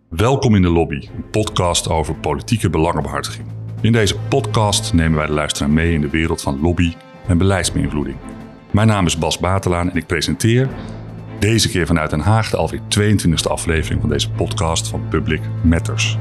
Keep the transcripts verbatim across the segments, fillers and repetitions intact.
Welkom in de Lobby, een podcast over politieke belangenbehartiging. In deze podcast nemen wij de luisteraar mee in de wereld van lobby en beleidsbeïnvloeding. Mijn naam is Bas Batelaan en ik presenteer deze keer vanuit Den Haag de alweer tweeëntwintigste aflevering van deze podcast van Public Matters.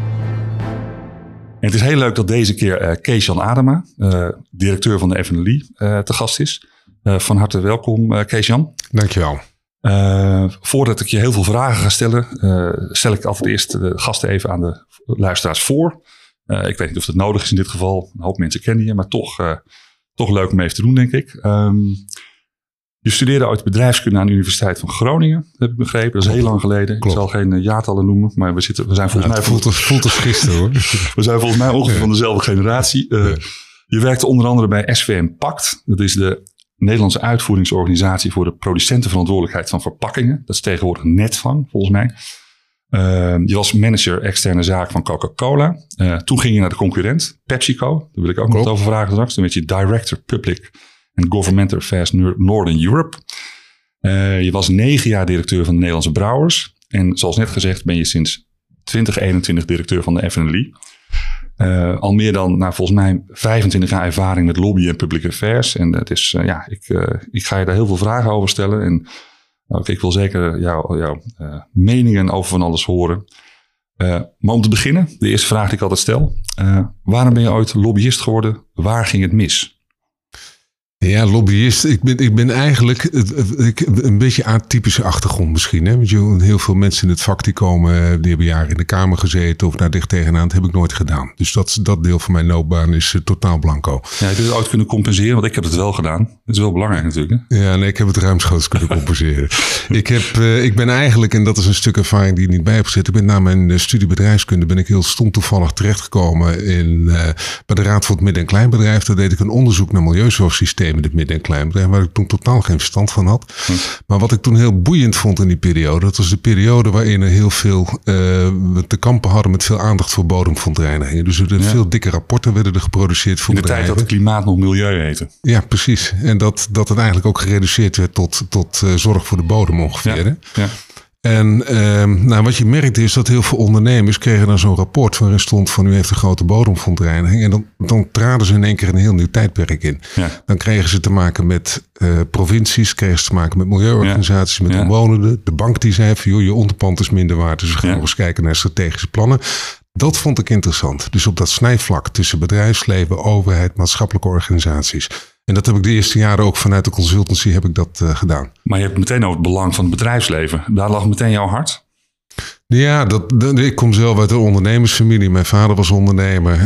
En het is heel leuk dat deze keer uh, Kees-Jan Adema, uh, directeur van de F N L I, uh, te gast is. Uh, van harte welkom, uh, Kees-Jan. Dankjewel. Uh, voordat ik je heel veel vragen ga stellen, uh, stel ik altijd eerst de gasten even aan de luisteraars voor. Uh, ik weet niet of dat nodig is in dit geval. Een hoop mensen kennen je, maar toch, uh, toch leuk om even te doen, denk ik. Um, je studeerde ooit bedrijfskunde aan de Universiteit van Groningen, heb ik begrepen. Dat is heel lang geleden. Klopt. Ik zal geen jaartallen noemen, maar we, zitten, we zijn volgens ja, mij... voelt als, voelt als gisteren, hoor. We zijn volgens mij ongeveer ja. van dezelfde generatie. Uh, ja. Je werkte onder andere bij S V M Pact. Dat is de Nederlandse uitvoeringsorganisatie voor de producentenverantwoordelijkheid van verpakkingen. Dat is tegenwoordig Netvan, volgens mij. Uh, je was manager externe zaken van Coca-Cola. Uh, toen ging je naar de concurrent, PepsiCo. Daar wil ik ook nog wat over vragen straks. Dan werd je Director Public and Governmental Affairs Northern Europe. Uh, je was negen jaar directeur van de Nederlandse Brouwers. En zoals net gezegd ben je sinds twintig eenentwintig directeur van de F N L I. Uh, al meer dan, nou, volgens mij, vijfentwintig jaar ervaring met lobby en public affairs. En het is, uh, ja, ik, uh, ik ga je daar heel veel vragen over stellen. En uh, ik wil zeker jouw jou, uh, meningen over van alles horen. Uh, maar om te beginnen, de eerste vraag die ik altijd stel. Uh, waarom ben je ooit lobbyist geworden? Waar ging het mis? Ja, lobbyist. Ik ben, ik ben eigenlijk ik, een beetje atypische achtergrond misschien. Hè? Want je, heel veel mensen in het vak die komen, die hebben jaren in de Kamer gezeten of daar dicht tegenaan. Dat heb ik nooit gedaan. Dus dat, dat deel van mijn loopbaan is uh, totaal blanco. Ja, je hebt het ooit kunnen compenseren, want ik heb het wel gedaan. Dat is wel belangrijk natuurlijk. Hè? Ja, nee, ik heb het ruimschoots kunnen compenseren. ik, heb, uh, ik ben eigenlijk, en dat is een stuk ervaring die ik niet bij heb gezet. Ik ben na mijn uh, studie bedrijfskunde ben ik heel stom toevallig terechtgekomen in, uh, bij de Raad voor het Midden- en Kleinbedrijf. Daar deed ik een onderzoek naar milieuzorgsystemen in het midden- en kleinbedrijf, waar ik toen totaal geen verstand van had. Hm. Maar wat ik toen heel boeiend vond in die periode, dat was de periode waarin er heel veel, uh, we te kampen hadden met veel aandacht voor bodemverontreiniging. Dus er ja. veel dikke rapporten werden er geproduceerd voor in de bedrijven. tijd dat het klimaat nog milieu heette. Ja, precies. En dat, dat het eigenlijk ook gereduceerd werd tot, tot uh, zorg voor de bodem ongeveer. Ja. Hè? Ja. En uh, nou, wat je merkte is dat heel veel ondernemers kregen dan zo'n rapport waarin stond van u heeft een grote bodemverontreiniging. En dan, dan traden ze in één keer een heel nieuw tijdperk in. Ja. Dan kregen ze te maken met uh, provincies, kregen ze te maken met milieuorganisaties, ja. met ja. omwonenden. De bank die zei van joh, je onderpand is minder waard, dus we gaan ja. nog eens kijken naar strategische plannen. Dat vond ik interessant. Dus op dat snijvlak tussen bedrijfsleven, overheid, maatschappelijke organisaties. En dat heb ik de eerste jaren ook vanuit de consultancy heb ik dat uh, gedaan. Maar je hebt meteen over het belang van het bedrijfsleven. Daar lag meteen jouw hart? Ja, dat, dat, ik kom zelf uit een ondernemersfamilie. Mijn vader was ondernemer.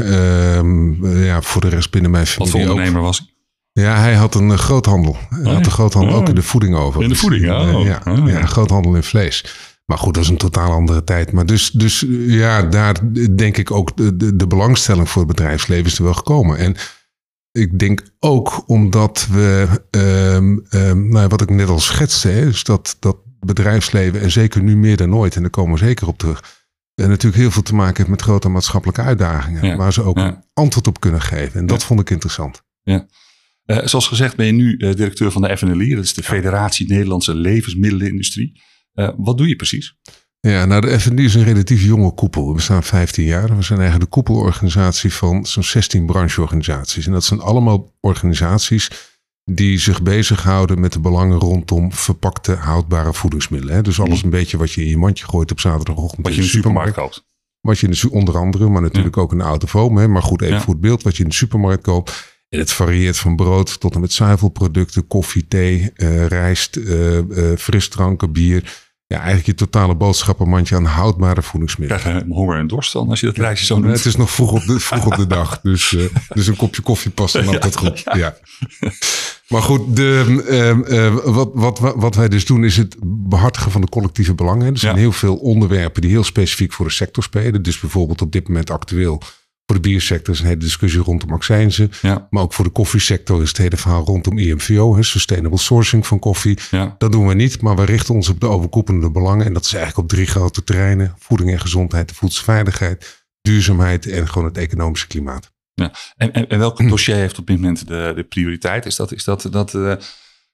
Uh, ja, voor de rest binnen mijn familie. Wat voor ondernemer ook. was hij? Ja, hij had een uh, groothandel. Hij oh, had een groothandel oh. ook in de voeding over. In de voeding, oh. Uh, ja, oh, ja. ja, groothandel in vlees. Maar goed, dat is een totaal andere tijd. Maar dus, dus ja, daar denk ik ook de, de, de belangstelling voor het bedrijfsleven is er wel gekomen. En ik denk ook omdat we, um, um, nou, wat ik net al schetste, hè, is dat, dat bedrijfsleven, en zeker nu meer dan ooit, en daar komen we zeker op terug, en natuurlijk heel veel te maken heeft met grote maatschappelijke uitdagingen, ja, waar ze ook ja. een antwoord op kunnen geven. En dat ja. vond ik interessant. Ja. Uh, zoals gezegd ben je nu uh, directeur van de F N L I, dat is de Federatie Nederlandse Levensmiddelenindustrie. Uh, wat doe je precies? Ja, nou de F N L I is een relatief jonge koepel. We bestaan vijftien jaar. We zijn eigenlijk de koepelorganisatie van zo'n zestien brancheorganisaties. En dat zijn allemaal organisaties die zich bezighouden met de belangen rondom verpakte houdbare voedingsmiddelen. Hè? Dus alles mm. een beetje wat je in je mandje gooit op zaterdagochtend. Wat je in de supermarkt koopt. Wat je in de, onder andere, maar natuurlijk ja. ook in de out of home. Hè? Maar goed, even ja. voor het beeld wat je in de supermarkt koopt. En het varieert van brood tot en met zuivelproducten, koffie, thee, uh, rijst, uh, uh, frisdranken, bier. Ja, eigenlijk je totale boodschappenmandje aan houdbare voedingsmiddelen. Krijg je honger en dorst dan als je dat lijstje zo doet? Het is nog vroeg op de, vroeg op de dag. Dus, uh, dus een kopje koffie past dan altijd goed. Ja. Ja. Maar goed, de, uh, uh, wat, wat, wat wij dus doen is het behartigen van de collectieve belangen. Er zijn ja. heel veel onderwerpen die heel specifiek voor de sector spelen. Dus bijvoorbeeld op dit moment actueel voor de biersector is een hele discussie rondom accijnzen. Ja. Maar ook voor de koffiesector is het hele verhaal rondom I M V O, hè, sustainable sourcing van koffie. Ja. Dat doen we niet, maar we richten ons op de overkoepelende belangen. En dat is eigenlijk op drie grote terreinen. Voeding en gezondheid, de voedselveiligheid, duurzaamheid en gewoon het economische klimaat. Ja. En, en, en welk dossier heeft op dit moment de, de prioriteit? Is dat, is dat, dat uh,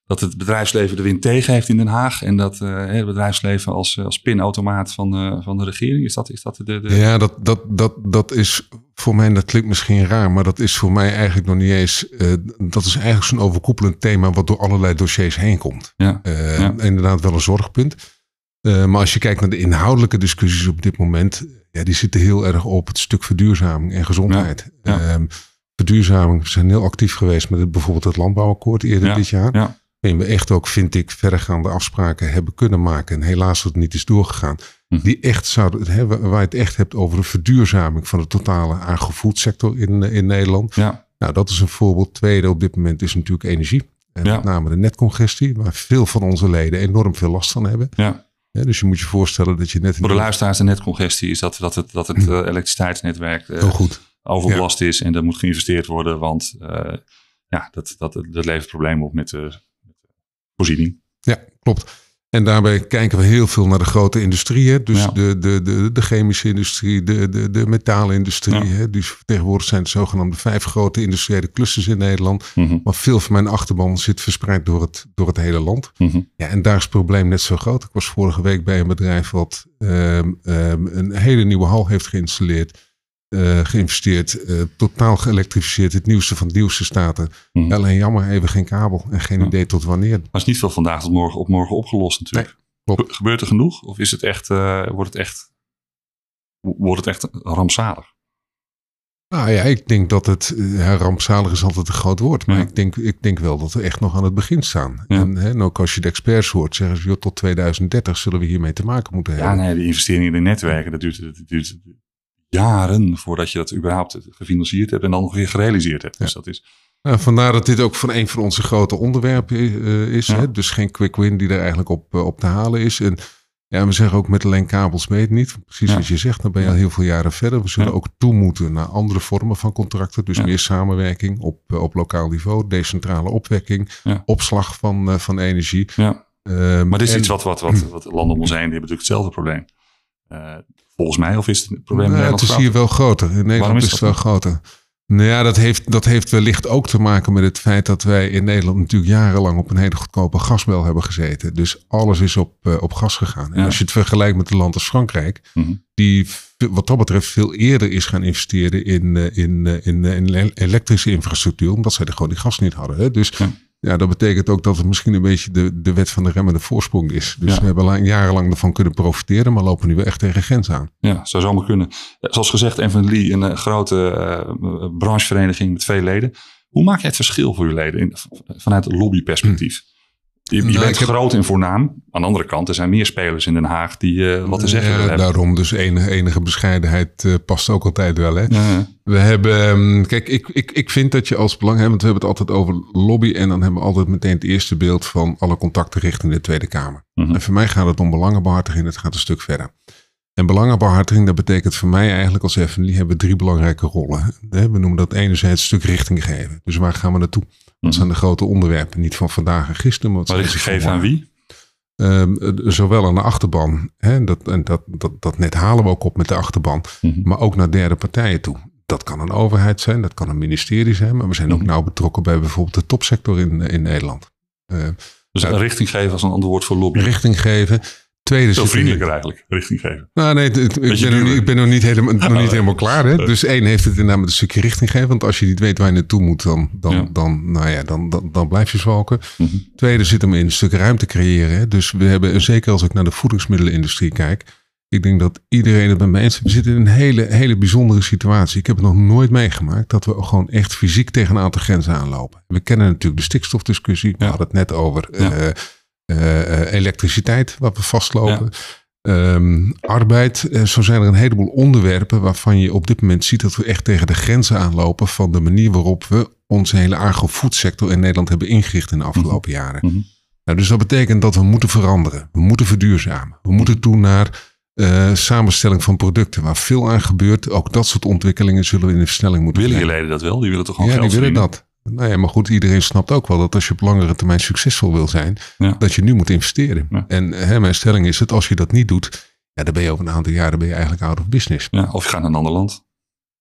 dat het bedrijfsleven de wind tegen heeft in Den Haag. En dat uh, het bedrijfsleven als, als pinautomaat van, uh, van de regering. Is dat, is dat de, de... Ja, dat, dat, dat, dat is voor mij, dat klinkt misschien raar. Maar dat is voor mij eigenlijk nog niet eens... Uh, dat is eigenlijk zo'n overkoepelend thema wat door allerlei dossiers heen komt. Ja, uh, ja. Inderdaad wel een zorgpunt. Uh, maar als je kijkt naar de inhoudelijke discussies op dit moment... Ja, die zitten heel erg op het stuk verduurzaming en gezondheid. Ja, ja. Uh, verduurzaming, we zijn heel actief geweest met het, bijvoorbeeld het landbouwakkoord eerder ja, dit jaar. Ja. En we echt ook, vind ik, verregaande afspraken hebben kunnen maken. En helaas dat het niet is doorgegaan. Hm. Die echt zouden, hè, waar je het echt hebt over een verduurzaming van de totale agro-foodsector in, in Nederland. Ja. Nou, dat is een voorbeeld. Tweede op dit moment is natuurlijk energie. En ja. met name de netcongestie, waar veel van onze leden enorm veel last van hebben. Ja. Ja, dus je moet je voorstellen dat je net... Voor de luisteraars, de netcongestie is dat, dat het, dat het uh, elektriciteitsnetwerk uh, oh, goed. overbelast ja. is. En er moet geïnvesteerd worden, want uh, ja, dat, dat, dat levert problemen op met de voorziening. Ja, klopt. En daarbij kijken we heel veel naar de grote industrieën. Dus ja. de, de, de, de chemische industrie, de, de, de metaalindustrie. Ja. Hè. Dus tegenwoordig zijn het zogenaamde vijf grote industriële clusters in Nederland. Mm-hmm. Maar veel van mijn achterban zit verspreid door het, door het hele land. Mm-hmm. Ja, en daar is het probleem net zo groot. Ik was vorige week bij een bedrijf wat um, um, een hele nieuwe hal heeft geïnstalleerd. Uh, geïnvesteerd, uh, totaal geëlektrificeerd, het nieuwste van het nieuwste staat er. Mm. Alleen jammer, even geen kabel en geen ja. idee tot wanneer. Maar is niet veel vandaag tot morgen op morgen opgelost natuurlijk. Nee, klopt. Gebeurt er genoeg? Of is het echt, uh, wordt het echt, wordt het echt rampzalig? Nou ja, ik denk dat het, uh, rampzalig is altijd een groot woord. Maar ja. ik, denk, ik denk wel dat we echt nog aan het begin staan. Ja. En, hè, en ook als je de experts hoort, zeggen ze, joh, tot tweeduizend dertig zullen we hiermee te maken moeten hebben. Ja, nee, de investeringen in de netwerken, dat duurt, dat duurt jaren voordat je dat überhaupt gefinancierd hebt en dan nog weer gerealiseerd hebt. Ja. Dus dat is... Nou, vandaar dat dit ook van een van onze grote onderwerpen uh, is. Ja. Hè? Dus geen quick win die er eigenlijk op, uh, op te halen is. En ja, we zeggen ook met alleen kabels mee het niet. Precies ja. wat je zegt, dan ben je al heel veel jaren verder. We zullen ja. ook toe moeten naar andere vormen van contracten. Dus ja. meer samenwerking op, uh, op lokaal niveau. Decentrale opwekking. Ja. Opslag van, uh, van energie. Ja. Um, maar dit is en, iets wat, wat, wat, wat landen om ons heen hebben natuurlijk hetzelfde probleem. Uh, Volgens mij, of is het probleem in nou, Nederland? Het is hier wel groter. In Nederland is, is het wel dan? groter. Nou ja, dat heeft, dat heeft wellicht ook te maken met het feit dat wij in Nederland natuurlijk jarenlang op een hele goedkope gasbel hebben gezeten. Dus alles is op, uh, op gas gegaan. En ja. als je het vergelijkt met een land als Frankrijk, mm-hmm. die wat dat betreft veel eerder is gaan investeren in, in, in, in elektrische infrastructuur, omdat zij er gewoon die gas niet hadden. Hè? Dus ja. Ja, dat betekent ook dat het misschien een beetje de, de wet van de remmende voorsprong is. Dus ja. we hebben lang, jarenlang ervan kunnen profiteren, maar lopen nu wel echt tegen grens aan. Ja, zou zomaar kunnen. Zoals gezegd, N V L E, een uh, grote uh, branchevereniging met veel leden. Hoe maak je het verschil voor je leden in, vanuit lobbyperspectief? Hm. Je, je nou, bent heb... groot en voornaam. Aan de andere kant, er zijn meer spelers in Den Haag die uh, wat te zeggen ja, willen hebben. Daarom, dus enige, enige bescheidenheid uh, past ook altijd wel. Hè? Ja, ja. We hebben, um, kijk, ik, ik, ik vind dat je als belanghebbend, we hebben het altijd over lobby en dan hebben we altijd meteen het eerste beeld van alle contacten richting de Tweede Kamer. Mm-hmm. En voor mij gaat het om belangenbehartiging, het gaat een stuk verder. En belangenbehartiging, dat betekent voor mij eigenlijk als F N L I hebben we drie belangrijke rollen. We noemen dat enerzijds een stuk richting geven. Dus waar gaan we naartoe? Dat zijn de grote onderwerpen, niet van vandaag en gisteren. Maar, maar richting geven aan wie? Um, zowel aan de achterban, hè, dat, en dat, dat, dat net halen we ook op met de achterban, mm-hmm. maar ook naar derde partijen toe. Dat kan een overheid zijn, dat kan een ministerie zijn, maar we zijn mm-hmm. ook nauw betrokken bij bijvoorbeeld de topsector in, in Nederland. Uh, dus uh, richting geven als een ander woord voor lobby? Richting geven. Tweede Zo vriendelijker in, eigenlijk, richting geven. Nou nee, ik ben, nog, ik ben nog niet helemaal, nog niet helemaal klaar. Hè? Dus één heeft het inderdaad met een stukje richting geven. Want als je niet weet waar je naartoe moet, dan, dan, ja. dan, nou ja, dan, dan, dan blijf je zwalken. Mm-hmm. Tweede zit hem in een stuk ruimte creëren. Hè? Dus we hebben, zeker als ik naar de voedingsmiddelenindustrie kijk. Ik denk dat iedereen het met me eens is. We zitten in een hele, hele bijzondere situatie. Ik heb het nog nooit meegemaakt dat we gewoon echt fysiek tegen een aantal grenzen aanlopen. We kennen natuurlijk de stikstofdiscussie. We ja. hadden het net over... Ja. Uh, Uh, uh, elektriciteit, waar we vastlopen. Ja. Um, arbeid. Uh, zo zijn er een heleboel onderwerpen waarvan je op dit moment ziet dat we echt tegen de grenzen aanlopen van de manier waarop we onze hele agro-foodsector in Nederland hebben ingericht in de afgelopen mm-hmm. jaren. Mm-hmm. Nou, dus dat betekent dat we moeten veranderen. We moeten verduurzamen. We moeten toe naar uh, samenstelling van producten waar veel aan gebeurt. Ook dat soort ontwikkelingen zullen we in de versnelling moeten Willen brengen. je leden dat wel? Die willen toch gewoon ja, geld die willen verdienen? dat. Nou ja, maar goed, iedereen snapt ook wel dat als je op langere termijn succesvol wil zijn, ja. dat je nu moet investeren. Ja. En hè, mijn stelling is dat als je dat niet doet, ja, dan ben je over een aantal jaren ben je eigenlijk out of business. Ja, of je gaat naar een ander land.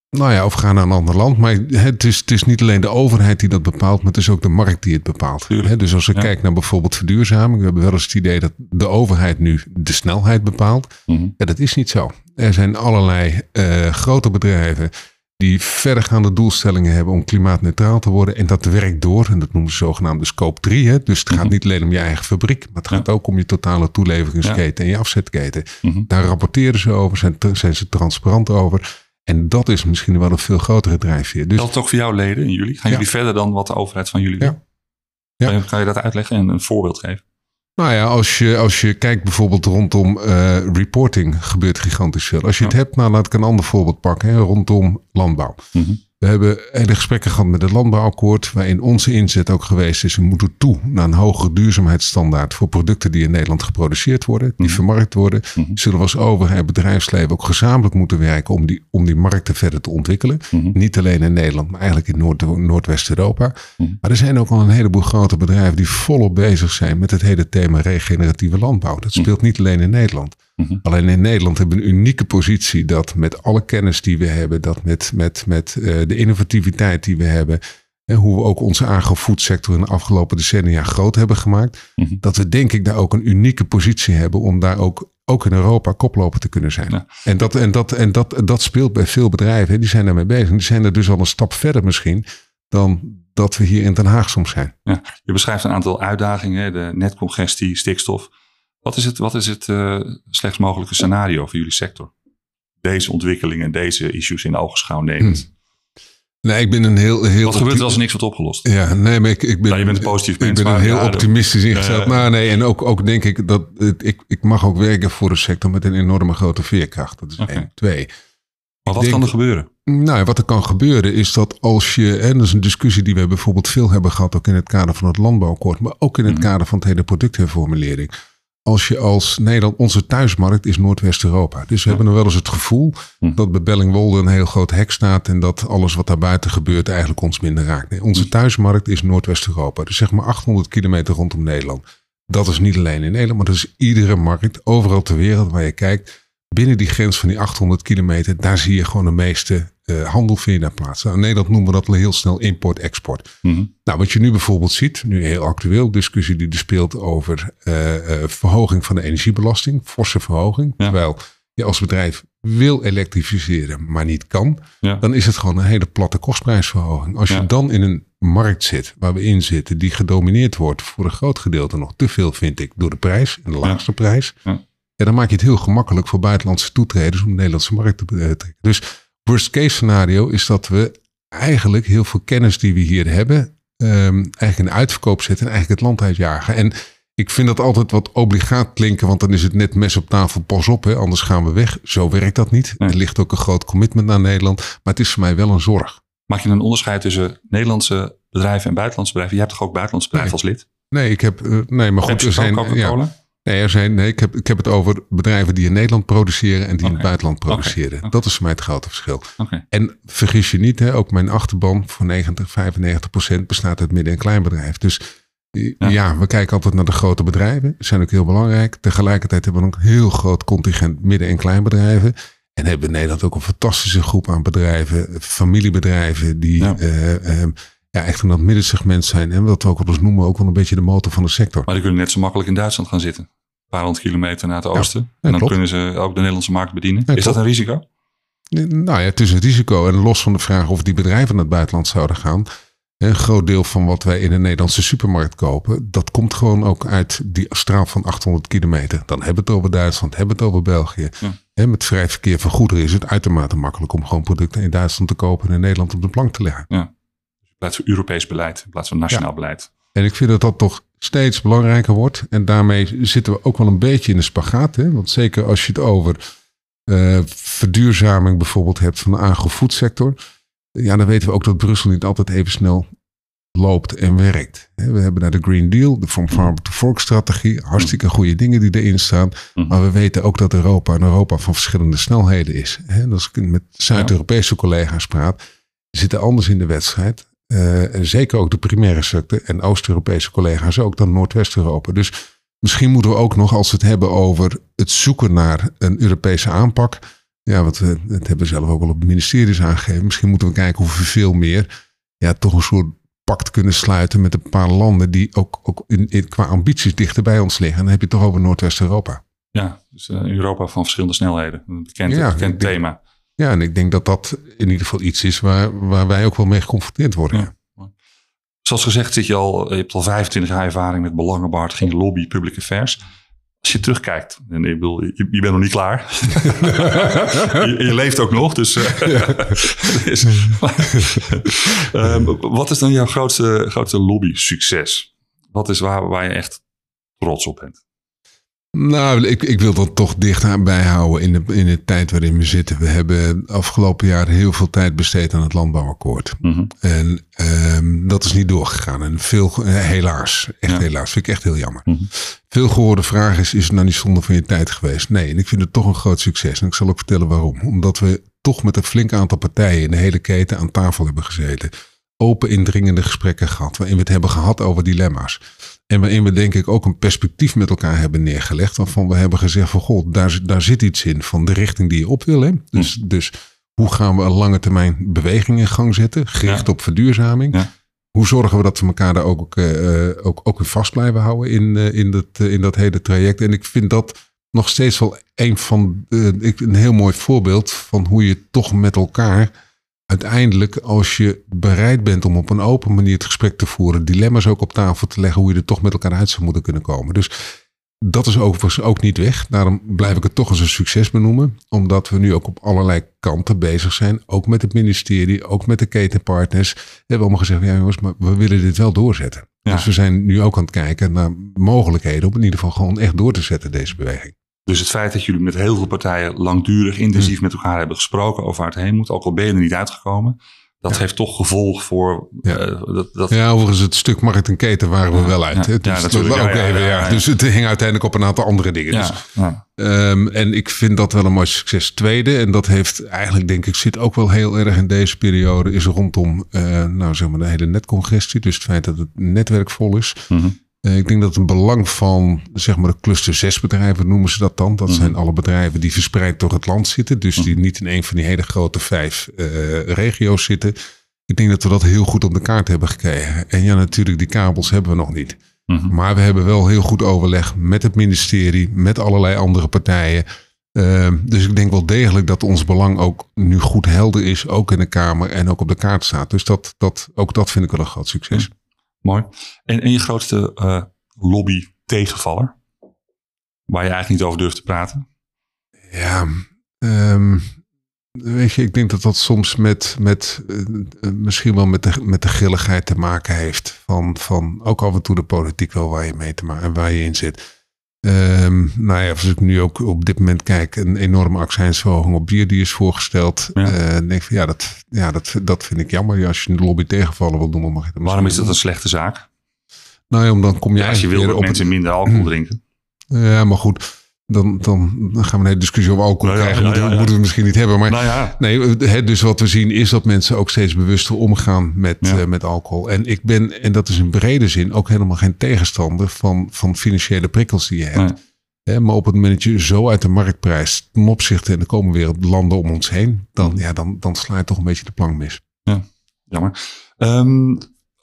Nou ja, of ga naar een ander land. Maar het is, het is niet alleen de overheid die dat bepaalt, maar het is ook de markt die het bepaalt. He, dus als we ja. kijken naar bijvoorbeeld verduurzaming. We hebben wel eens het idee dat de overheid nu de snelheid bepaalt. Mm-hmm. Ja, dat is niet zo. Er zijn allerlei uh, grote bedrijven die verdergaande doelstellingen hebben om klimaatneutraal te worden. En dat werkt door. En dat noemen ze zogenaamde scope drie. Hè? Dus het gaat niet alleen om je eigen fabriek. Maar het gaat ja. ook om je totale toeleveringsketen ja. en je afzetketen. Mm-hmm. Daar rapporteren ze over. Zijn, zijn ze transparant over. En dat is misschien wel een veel grotere drijfveer. Dus, dat ook voor jouw leden in jullie? Gaan ja. jullie verder dan wat de overheid van jullie doet? Ja. Ja. Kan, je, kan je dat uitleggen en een voorbeeld geven? Nou ja, als je, als je kijkt bijvoorbeeld rondom uh, reporting gebeurt gigantisch veel. Als je ja. het hebt, nou laat ik een ander voorbeeld pakken. Hè, rondom landbouw. Mm-hmm. We hebben hele gesprekken gehad met het landbouwakkoord. Waarin onze inzet ook geweest is. We moeten toe naar een hogere duurzaamheidsstandaard. Voor producten die in Nederland geproduceerd worden. Die mm-hmm. vermarkt worden. Mm-hmm. Zullen we als overheid en bedrijfsleven ook gezamenlijk moeten werken. Om die, om die markten verder te ontwikkelen. Mm-hmm. Niet alleen in Nederland, maar eigenlijk in Noord, Noordwest-Europa. Mm-hmm. Maar er zijn ook al een heleboel grote bedrijven die volop bezig zijn met het hele thema regeneratieve landbouw. Dat speelt mm-hmm. niet alleen in Nederland. Mm-hmm. Alleen in Nederland hebben we een unieke positie dat met alle kennis die we hebben, dat met, met, met uh, de innovativiteit die we hebben, en hoe we ook onze agro-foodsector in de afgelopen decennia groot hebben gemaakt, mm-hmm. dat we denk ik daar ook een unieke positie hebben om daar ook, ook in Europa koploper te kunnen zijn. Ja. En, dat, en, dat, en dat, dat speelt bij veel bedrijven, hè, die zijn daarmee bezig. Die zijn er dus al een stap verder misschien dan dat we hier in Den Haag soms zijn. Ja, je beschrijft een aantal uitdagingen, de netcongestie, stikstof. Wat is het, wat is het uh, slechtst mogelijke scenario voor jullie sector? Deze ontwikkelingen en deze issues in ogenschouw nemen. Hmm. Nee, ik ben een heel... heel wat gebeurt er als er niks wordt opgelost? Ja, nee, maar ik, ik ben... Nou, je bent een positief mens. Ik ben maar, een heel ja, optimistisch dat, ingesteld. Uh, nou, nee, en ook, ook denk ik dat... Ik, ik mag ook werken voor een sector met een enorme grote veerkracht. Dat is okay. één. Twee. Maar wat denk, kan er gebeuren? Nou, wat er kan gebeuren is dat als je... En dat is een discussie die we bijvoorbeeld veel hebben gehad, ook in het kader van het landbouwakkoord, maar ook in het mm. kader van het hele productherformulering. Als je als Nederland, onze thuismarkt is Noordwest-Europa. Dus we ja. hebben nog wel eens het gevoel hm. dat bij Bellingwolde een heel groot hek staat en dat alles wat daar buiten gebeurt eigenlijk ons minder raakt. Nee, onze hm. thuismarkt is Noordwest-Europa. Dus zeg maar achthonderd kilometer rondom Nederland. Dat is niet alleen in Nederland, maar dat is iedere markt, overal ter wereld waar je kijkt. Binnen die grens van die achthonderd kilometer, daar zie je gewoon de meeste uh, handel vind je daar plaats. Nou, in Nederland noemen we dat heel snel import-export. Mm-hmm. Nou, wat je nu bijvoorbeeld ziet, nu heel actueel, discussie die er speelt over uh, uh, verhoging van de energiebelasting, forse verhoging. Ja. Terwijl je als bedrijf wil elektrificeren, maar niet kan, ja. dan is het gewoon een hele platte kostprijsverhoging. Als ja. je dan in een markt zit waar we in zitten, die gedomineerd wordt voor een groot gedeelte nog te veel, vind ik, door de prijs en de laagste ja. prijs. Ja. Ja, dan maak je het heel gemakkelijk voor buitenlandse toetreders om de Nederlandse markt te betrekken. Dus worst case scenario is dat we eigenlijk heel veel kennis die we hier hebben, um, eigenlijk in de uitverkoop zetten en eigenlijk het land uitjagen. En ik vind dat altijd wat obligaat klinken, want dan is het net mes op tafel, pas op, hè, anders gaan we weg. Zo werkt dat niet. Nee. Er ligt ook een groot commitment naar Nederland, maar het is voor mij wel een zorg. Maak je een onderscheid tussen Nederlandse bedrijven en buitenlandse bedrijven? Je hebt toch ook buitenlandse bedrijven nee. als lid? Nee, ik heb, uh, nee maar goed, er zijn... Coca-Cola? Ja, Nee, er zijn, nee ik, heb, ik heb het over bedrijven die in Nederland produceren en die okay. in het buitenland produceren. Okay. Okay. Dat is voor mij het grote verschil. Okay. En vergis je niet, hè, ook mijn achterban voor negentig, vijfennegentig procent bestaat uit midden- en kleinbedrijf. Dus ja. ja, we kijken altijd naar de grote bedrijven. Die zijn ook heel belangrijk. Tegelijkertijd hebben we ook een heel groot contingent midden- en kleinbedrijven. En hebben we in Nederland ook een fantastische groep aan bedrijven, familiebedrijven die ja. uh, um, ja, echt in dat middensegment zijn. En wat we ook wel eens noemen, ook wel een beetje de motor van de sector. Maar die kunnen net zo makkelijk in Duitsland gaan zitten. Een paar honderd kilometer naar het oosten. Ja, ja, en dan klopt. Kunnen ze ook de Nederlandse markt bedienen. Ja, is dat een risico? Nou ja, het is een risico. En los van de vraag of die bedrijven naar het buitenland zouden gaan. Een groot deel van wat wij in de Nederlandse supermarkt kopen, dat komt gewoon ook uit die straal van achthonderd kilometer. Dan hebben we het over Duitsland, hebben we het over België. Ja. En met vrij verkeer van goederen is het uitermate makkelijk om gewoon producten in Duitsland te kopen en in Nederland op de plank te leggen. Ja. In plaats van Europees beleid, in plaats van nationaal ja. beleid. En ik vind dat dat toch steeds belangrijker wordt. En daarmee zitten we ook wel een beetje in de spagaat. Hè? Want zeker als je het over uh, verduurzaming bijvoorbeeld hebt van de agro-foodsector. Ja, dan weten we ook dat Brussel niet altijd even snel loopt en werkt. We hebben naar de Green Deal, de From Farm to Fork strategie. Hartstikke goede dingen die erin staan. Maar we weten ook dat Europa een Europa van verschillende snelheden is. En als ik met Zuid-Europese collega's praat, zitten anders in de wedstrijd. Uh, en zeker ook de primaire sector en Oost-Europese collega's ook dan Noordwest-Europa. Dus misschien moeten we ook nog, als we het hebben over het zoeken naar een Europese aanpak, ja, wat we het hebben zelf ook al op ministeries aangegeven. Misschien moeten we kijken of we veel meer ja, toch een soort pact kunnen sluiten met een paar landen die ook, ook in, in, qua ambities dichter bij ons liggen. En dan heb je het toch over Noordwest-Europa. Ja, dus uh, Europa van verschillende snelheden. Een bekend, ja, bekend denk, thema. Ja, en ik denk dat dat in ieder geval iets is waar, waar wij ook wel mee geconfronteerd worden. Ja. Zoals gezegd zit je al, je hebt al vijfentwintig jaar ervaring met belangenbehartiging, lobby, public affairs. Als je terugkijkt, en ik bedoel, je, je bent nog niet klaar. je, je leeft ook nog, dus. Uh, dus um, wat is dan jouw grootste, grootste lobby-succes? Wat is waar, waar je echt trots op bent? Nou, ik, ik wil dat toch dicht bijhouden in de, in de tijd waarin we zitten. We hebben afgelopen jaar heel veel tijd besteed aan het landbouwakkoord. Mm-hmm. En um, dat is niet doorgegaan. En veel, helaas, echt ja. helaas, vind ik echt heel jammer. Mm-hmm. Veel gehoorde vraag is, is het nou niet zonde van je tijd geweest? Nee, en ik vind het toch een groot succes. En ik zal ook vertellen waarom. Omdat we toch met een flink aantal partijen in de hele keten aan tafel hebben gezeten. Open indringende gesprekken gehad, waarin we het hebben gehad over dilemma's. En waarin we denk ik ook een perspectief met elkaar hebben neergelegd. Waarvan we hebben gezegd van goh, daar, daar zit iets in van de richting die je op wil. Hè? Dus, hm. dus hoe gaan we een lange termijn beweging in gang zetten? Gericht ja. op verduurzaming. Ja. Hoe zorgen we dat we elkaar daar ook, uh, ook, ook weer vast blijven houden in, uh, in, dat, uh, in dat hele traject. En ik vind dat nog steeds wel een van uh, een heel mooi voorbeeld van hoe je toch met elkaar uiteindelijk, als je bereid bent om op een open manier het gesprek te voeren, dilemma's ook op tafel te leggen, hoe je er toch met elkaar uit zou moeten kunnen komen. Dus dat is overigens ook niet weg. Daarom blijf ik het toch als een succes benoemen. Omdat we nu ook op allerlei kanten bezig zijn. Ook met het ministerie, ook met de ketenpartners. We hebben allemaal gezegd, ja jongens, maar we willen dit wel doorzetten. Ja. Dus we zijn nu ook aan het kijken naar mogelijkheden om in ieder geval gewoon echt door te zetten deze beweging. Dus het feit dat jullie met heel veel partijen langdurig, intensief hmm. met elkaar hebben gesproken over waar het heen moet, ook al ben je er niet uitgekomen, dat ja. heeft toch gevolg voor. Ja, uh, dat, dat... ja overigens het stuk markt en keten waren we ja, wel uit. Ja, dus, ja, natuurlijk, ook ja, even, ja, ja, ja. dus het hing uiteindelijk op een aantal andere dingen. Ja, dus, ja. Um, en ik vind dat wel een mooi succes. Tweede, en dat heeft eigenlijk denk ik zit ook wel heel erg in deze periode, is rondom uh, nou zeg maar de hele netcongestie. Dus het feit dat het netwerk vol is. Mm-hmm. Uh, ik denk dat het een belang van zeg maar de cluster zes bedrijven noemen ze dat dan. Dat mm-hmm. zijn alle bedrijven die verspreid door het land zitten. Dus mm-hmm. die niet in een van die hele grote vijf uh, regio's zitten. Ik denk dat we dat heel goed op de kaart hebben gekregen. En ja, natuurlijk die kabels hebben we nog niet. Mm-hmm. Maar we hebben wel heel goed overleg met het ministerie, met allerlei andere partijen. Uh, dus ik denk wel degelijk dat ons belang ook nu goed helder is. Ook in de Kamer en ook op de kaart staat. Dus dat, dat, ook dat vind ik wel een groot succes. Mm-hmm. Mooi. En, en je grootste uh, lobby tegenvaller? Waar je eigenlijk niet over durft te praten? Ja, um, weet je, ik denk dat dat soms met, met uh, misschien wel met de, met de grilligheid te maken heeft. Van, van ook af en toe de politiek wel waar je mee te maken en waar je in zit. Um, nou ja, als ik nu ook op dit moment kijk, een enorme accijnsverhoging op bier die is voorgesteld. Ja. Uh, denk ik van ja, dat, ja dat, dat vind ik jammer. Als je de lobby tegenvallen wil doen, mag je dat. Waarom is dat doen. Een slechte zaak? Nou ja, dan kom je ja, als je wil dat op mensen het... minder alcohol drinken. Ja, maar goed. Dan, dan, dan gaan we een hele discussie over alcohol nou ja, krijgen. Ja, ja, ja, ja. Moeten we misschien niet hebben. Maar nou ja. nee, het, dus wat we zien is dat mensen ook steeds bewuster omgaan met, ja. uh, met alcohol. En ik ben, en dat is in brede zin, ook helemaal geen tegenstander van, van financiële prikkels die je hebt. Nee. He, maar op het moment dat je zo uit de marktprijs ten opzichte, en er komen weer landen om ons heen, dan, ja, dan, dan sla je toch een beetje de plank mis. Ja, jammer. Um,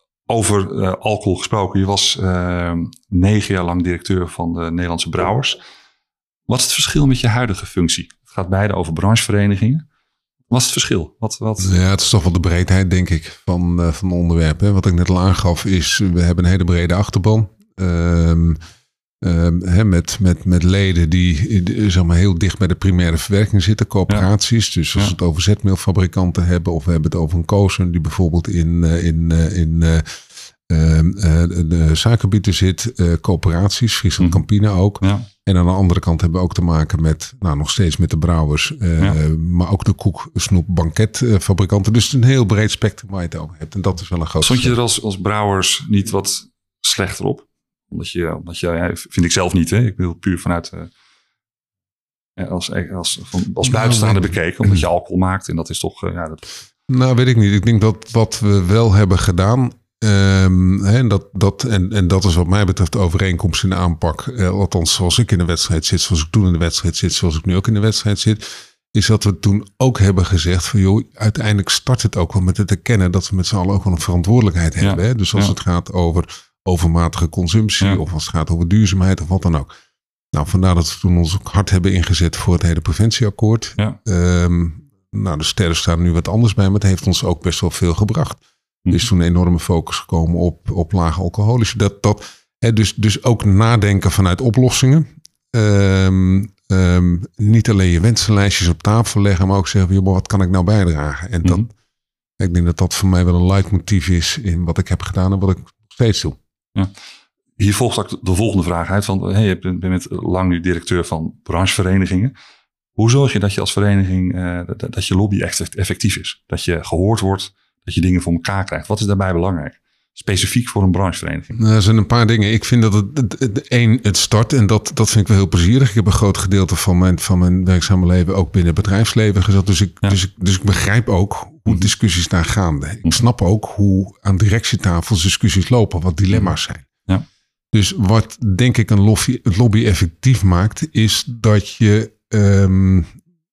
over uh, alcohol gesproken. Je was uh, negen jaar lang directeur van de Nederlandse Brouwers. Wat is het verschil met je huidige functie? Het gaat beide over brancheverenigingen. Wat is het verschil? Wat, wat... Ja, het is toch wel de breedheid, denk ik, van, uh, van onderwerpen. Wat ik net al aangaf is, we hebben een hele brede achterban. Um, um, he, met, met, met leden die, die zeg maar, heel dicht bij de primaire verwerking zitten. Coöperaties. Ja. Dus als we ja. het over zetmeelfabrikanten hebben. Of we hebben het over een Kozen die bijvoorbeeld in... in, in uh, Uh, uh, de suikerbieten zit, uh, coöperaties, Friesland mm. Campina ook. Ja. En aan de andere kant hebben we ook te maken met, nou nog steeds met de brouwers, uh, ja. maar ook de koek, snoep, banketfabrikanten. Dus het is een heel breed spectrum waar je het over hebt. En dat is wel een groot. Stond je er als, als brouwers niet wat slechter op? Omdat je, omdat je ja, vind ik zelf niet, hè? Ik wil puur vanuit uh, als, als, van, als buitenstaander nou, bekeken, omdat je alcohol maakt. En dat is toch, uh, ja. Dat... Nou, weet ik niet. Ik denk dat wat we wel hebben gedaan. Um, he, en, dat, dat, en, en dat is wat mij betreft de overeenkomst in de aanpak. Uh, althans, zoals ik in de wedstrijd zit, zoals ik toen in de wedstrijd zit, zoals ik nu ook in de wedstrijd zit. is dat we toen ook hebben gezegd van joh, uiteindelijk start het ook wel met het erkennen dat we met z'n allen ook wel een verantwoordelijkheid ja. hebben. Hè? Dus als ja. het gaat over overmatige consumptie ja. of als het gaat over duurzaamheid of wat dan ook. Nou, vandaar dat we toen ons ook hard hebben ingezet voor het hele preventieakkoord. Ja. Um, nou, de sterren staan er nu wat anders bij, maar het heeft ons ook best wel veel gebracht. Mm. Er is toen een enorme focus gekomen op, op laag alcoholische. Dat, dat, hè, dus, dus ook nadenken vanuit oplossingen. Um, um, niet alleen je wensenlijstjes op tafel leggen, maar ook zeggen, joh, wat kan ik nou bijdragen? En dat, mm. ik denk dat dat voor mij wel een leidmotief is in wat ik heb gedaan en wat ik nog steeds doe. Ja. Hier volgt ook de volgende vraag uit. Van, hey, je bent lang nu directeur van brancheverenigingen. Hoe zorg je dat je als vereniging, uh, dat, dat je lobby echt effectief is? Dat je gehoord wordt, dat je dingen voor elkaar krijgt. Wat is daarbij belangrijk? Specifiek voor een branchevereniging. Nou, er zijn een paar dingen. Ik vind dat het, het, het één, het start, en dat, dat vind ik wel heel plezierig. Ik heb een groot gedeelte van mijn, van mijn werkzame leven ook binnen het bedrijfsleven gezet. Dus ik, ja. dus, ik, dus ik begrijp ook hoe discussies daar gaande. Ik snap ook hoe aan directietafels discussies lopen, wat dilemma's zijn. Ja. Dus wat denk ik een lobby, het lobby effectief maakt, is dat je um,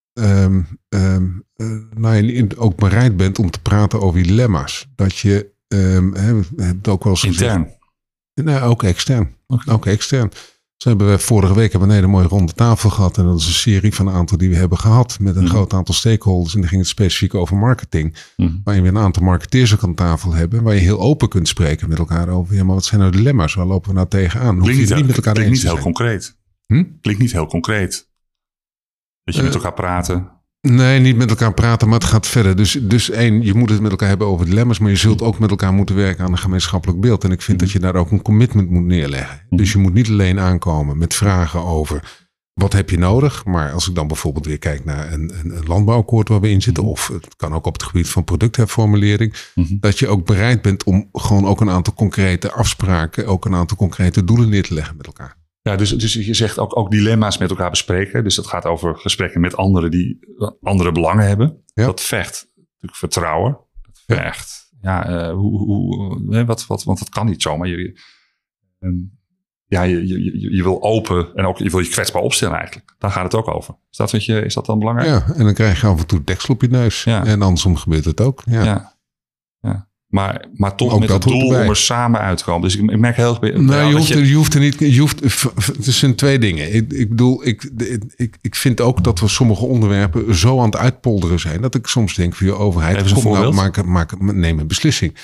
um, um, uh, nou, je ook bereid bent om te praten over dilemma's. Dat je um, he, we hebben het ook wel eens intern. Gezegd, nou, ook extern. Okay. Ook extern. Dus hebben we vorige week hebben we een hele mooie ronde tafel gehad. En dat is een serie van een aantal die we hebben gehad. Met een mm. groot aantal stakeholders. En dan ging het specifiek over marketing. Mm. Waarin we een aantal marketeers ook aan tafel hebben. Waar je heel open kunt spreken met elkaar over. Ja, maar wat zijn nou dilemma's? Waar lopen we nou tegenaan? Klinkt niet, niet met elkaar klinkt niet heel concreet. Hm? Klinkt niet heel concreet. Dat je uh, met elkaar praten. Nee, niet met elkaar praten, maar het gaat verder. Dus, dus één, je moet het met elkaar hebben over dilemma's. Maar je zult ook met elkaar moeten werken aan een gemeenschappelijk beeld. En ik vind mm. dat je daar ook een commitment moet neerleggen. Mm. Dus je moet niet alleen aankomen met vragen over wat heb je nodig. Maar als ik dan bijvoorbeeld weer kijk naar een, een, een landbouwakkoord waar we in zitten. Mm. Of het kan ook op het gebied van productherformulering. Mm-hmm. Dat je ook bereid bent om gewoon ook een aantal concrete afspraken. Ook een aantal concrete doelen neer te leggen met elkaar. Ja, dus, dus je zegt ook, ook dilemma's met elkaar bespreken. Dus dat gaat over gesprekken met anderen die andere belangen hebben. Ja. Dat vergt natuurlijk vertrouwen. Dat vergt, ja, ja uh, hoe, hoe, wat, wat, want dat kan niet zomaar. Je, um, ja, je, je, je wil open en ook je wil je kwetsbaar opstellen eigenlijk. Daar gaat het ook over. Is dat, wat je, is dat dan belangrijk? Ja, en dan krijg je af en toe deksel op je neus. Ja. En andersom gebeurt het ook. Ja, ja. ja. Maar, maar toch ook met het doel om er samen uit te komen. Dus ik, ik merk heel erg... Nee, je hoeft, je... je hoeft er niet... Je hoeft, het zijn twee dingen. Ik, ik bedoel, ik, ik, ik vind ook dat we sommige onderwerpen zo aan het uitpolderen zijn. Dat ik soms denk voor je overheid... Kom nou, maak, maak, neem een beslissing.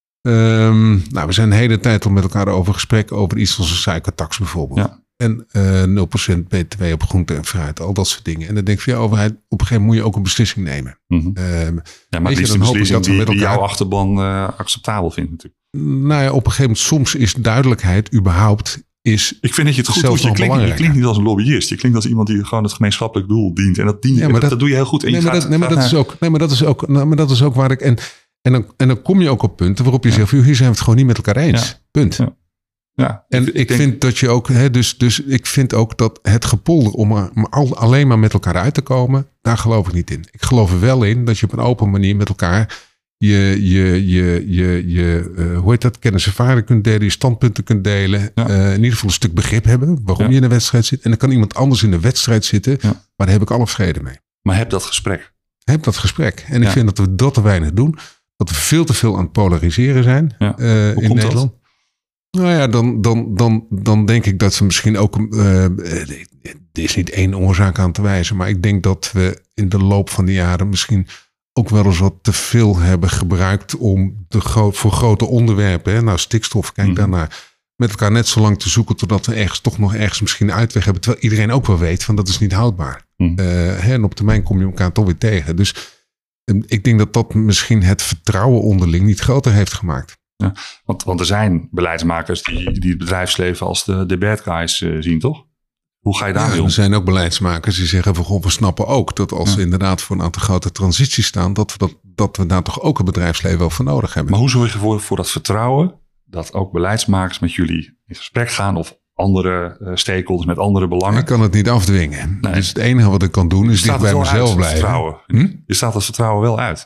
Um, nou, we zijn de hele tijd al met elkaar over gesprek... over iets als een suikertax bijvoorbeeld. Ja. En uh, nul procent B T W op groente en fruit. Al dat soort dingen. En dan denk ik van je overheid... op een gegeven moment moet je ook een beslissing nemen. Mm-hmm. Um, ja, maar het is een beslissing die, elkaar... die jouw achterban uh, acceptabel vindt natuurlijk. Nou ja, op een gegeven moment... soms is duidelijkheid überhaupt... Is ik vind dat je het goed doet. Je klinkt, je klinkt niet als een lobbyist. Je klinkt als iemand die gewoon het gemeenschappelijk doel dient. En dat, dient, ja, maar dat, dat, dat doe je heel goed. En nee, maar gaat, dat, nee, maar dat is ook, nee, maar dat is ook, nou, maar dat is ook waar ik... En, en, dan, en dan kom je ook op punten waarop je ja. zegt... hier zijn we het gewoon niet met elkaar eens. Ja. Punt. Ja. Ja, en ik, ik denk... vind dat je ook... Hè, dus, dus ik vind ook dat het gepolder om er, al, alleen maar met elkaar uit te komen... daar geloof ik niet in. Ik geloof er wel in dat je op een open manier met elkaar... je, je, je, je, je uh, hoe heet dat, kennis en vaardigheden kunt delen... je standpunten kunt delen. Ja. Uh, in ieder geval een stuk begrip hebben... waarom ja. je in de wedstrijd zit. En dan kan iemand anders in de wedstrijd zitten... Ja. maar daar heb ik alle vrede mee. Maar heb dat gesprek. Heb dat gesprek. En ja. ik vind dat we dat te weinig doen. Dat we veel te veel aan het polariseren zijn ja. uh, in Nederland. Dat? Nou ja, dan, dan, dan, dan denk ik dat ze misschien ook... Uh, er is niet één oorzaak aan te wijzen... maar ik denk dat we in de loop van de jaren... misschien ook wel eens wat te veel hebben gebruikt... om de gro- voor grote onderwerpen... Hè, nou stikstof, kijk mm-hmm. daarnaar... met elkaar net zo lang te zoeken... totdat we ergens toch nog ergens misschien een uitweg hebben... terwijl iedereen ook wel weet van dat is niet houdbaar. Mm-hmm. Uh, en op termijn kom je elkaar toch weer tegen. Dus uh, ik denk dat dat misschien het vertrouwen onderling... niet groter heeft gemaakt. Ja, want, want er zijn beleidsmakers die, die het bedrijfsleven als de, de bad guys uh, zien, toch? Hoe ga je daarmee ja, om? Er zijn ook beleidsmakers die zeggen van goh, we snappen ook dat als ja. we inderdaad voor een aantal grote transities staan, dat we, dat, dat we daar toch ook het bedrijfsleven wel voor nodig hebben. Maar hoe zorg je ervoor voor dat vertrouwen dat ook beleidsmakers met jullie in gesprek gaan of andere uh, stakeholders met andere belangen? Ik kan het niet afdwingen. Nee. Dus het enige wat ik kan doen is dicht bij mezelf blijven. Hm? Je staat het vertrouwen wel uit.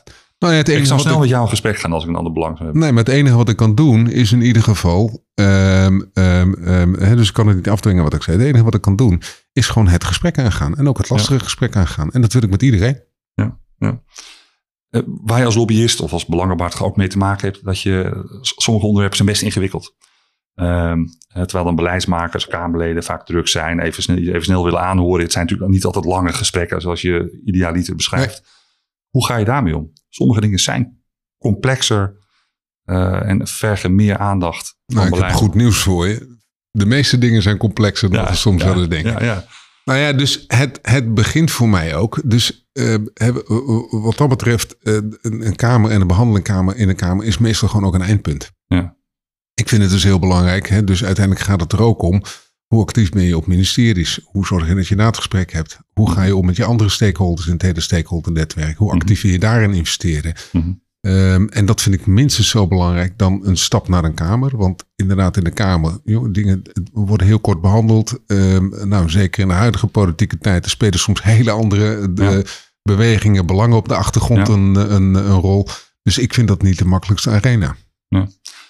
Nou ja, het ik zou snel ik, met jou in gesprek gaan als ik een ander belang heb. Nee, maar het enige wat ik kan doen is in ieder geval... Um, um, um, he, dus ik kan het niet afdwingen wat ik zei. Het enige wat ik kan doen is gewoon het gesprek aangaan. En ook het lastige ja. gesprek aangaan. En dat wil ik met iedereen. Ja, ja. Uh, waar je als lobbyist of als belangenbehartiger ook mee te maken hebt... dat je sommige onderwerpen zijn best ingewikkeld. Um, terwijl dan beleidsmakers, Kamerleden vaak druk zijn... Even snel, even snel willen aanhoren. Het zijn natuurlijk niet altijd lange gesprekken... zoals je idealiter beschrijft. Nee. Hoe ga je daarmee om? Sommige dingen zijn complexer... Uh, en vergen meer aandacht. Nou, ik heb goed nieuws voor je. De meeste dingen zijn complexer dan ja, we soms ja, zouden denken. Ja, ja. Nou ja, dus het, het begint voor mij ook. Dus uh, hebben, uh, wat dat betreft, uh, een kamer en een behandelingkamer in een kamer is meestal gewoon ook een eindpunt. Ja. Ik vind het dus heel belangrijk. Hè? Dus uiteindelijk gaat het er ook om. Hoe actief ben je op ministeries? Hoe zorg je dat je na het gesprek hebt? Hoe ga je om met je andere stakeholders in het hele stakeholdernetwerk? Hoe actief wil je daarin investeren? Mm-hmm. Um, en dat vind ik minstens zo belangrijk dan een stap naar een kamer. Want inderdaad in de kamer, joh, dingen worden heel kort behandeld. Um, nou, zeker in de huidige politieke tijd spelen soms hele andere de, ja. bewegingen, belangen op de achtergrond ja. een, een, een rol. Dus ik vind dat niet de makkelijkste arena. Ja.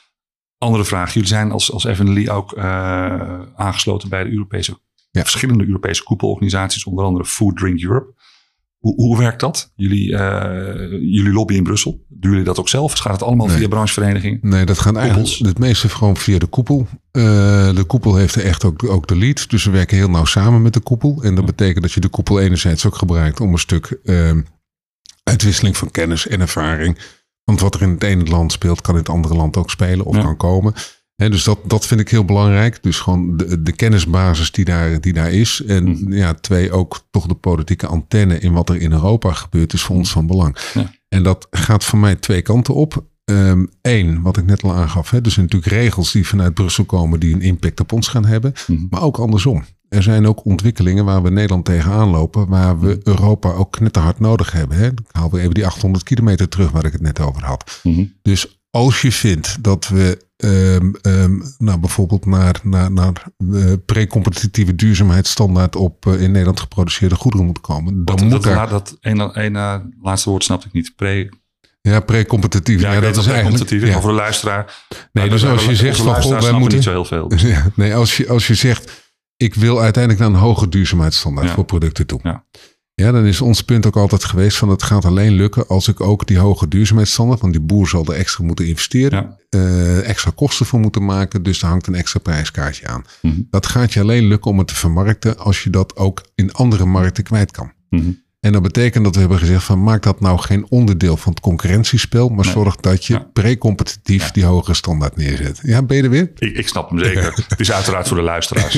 Andere vraag. Jullie zijn als, als F N L I ook uh, aangesloten bij de Europese, ja. verschillende Europese koepelorganisaties. Onder andere Food Drink Europe. Hoe, hoe werkt dat? Jullie, uh, jullie lobby in Brussel. Doen jullie dat ook zelf? Of gaat het allemaal nee. via brancheverenigingen? Nee, dat gaat eigenlijk het meeste gewoon via de koepel. Uh, de koepel heeft er echt ook, ook de lead. Dus we werken heel nauw samen met de koepel. En dat ja. betekent dat je de koepel enerzijds ook gebruikt om een stuk uh, uitwisseling van kennis en ervaring. Want wat er in het ene land speelt, kan in het andere land ook spelen of ja. kan komen. He, dus dat, dat vind ik heel belangrijk. Dus gewoon de, de kennisbasis die daar, die daar is. En mm. ja, twee, ook toch de politieke antenne in wat er in Europa gebeurt, is voor ons van belang. Ja. En dat gaat voor mij twee kanten op. Um, Eén, wat ik net al aangaf. Hè, dus natuurlijk regels die vanuit Brussel komen die een impact op ons gaan hebben. Mm. Maar ook andersom. Er zijn ook ontwikkelingen waar we Nederland tegenaan lopen, waar we Europa ook knetterhard nodig hebben. Hè. Ik haal weer even die achthonderd kilometer terug waar ik het net over had. Mm. Dus als je vindt dat we um, um, nou bijvoorbeeld naar, naar, naar uh, pre-competitieve duurzaamheidsstandaard op uh, in Nederland geproduceerde goederen moet komen. Dan Wat, moet dat, daar... dat ene, ene laatste woord snapte ik niet. Pre... Ja, pre-competitief. Ja, ja, dat is eigenlijk. Ja. Voor de luisteraar. Nee, dus als je zegt van god, wij moeten niet zo heel veel. Dus. Ja, nee, als je, als je zegt, ik wil uiteindelijk naar een hoge duurzaamheidsstandaard ja. voor producten toe. Ja. Ja, dan is ons punt ook altijd geweest van het gaat alleen lukken als ik ook die hoge duurzaamheidsstandaard, want die boer zal er extra moeten investeren, ja. uh, extra kosten voor moeten maken, dus er hangt een extra prijskaartje aan. Mm-hmm. Dat gaat je alleen lukken om het te vermarkten als je dat ook in andere markten kwijt kan. Mm-hmm. En dat betekent dat we hebben gezegd van maak dat nou geen onderdeel van het concurrentiespel, maar nee. zorg dat je ja. pre-competitief ja. die hogere standaard neerzet. Ja, ben je er weer? Ik, ik snap hem zeker. Het is uiteraard voor de luisteraars.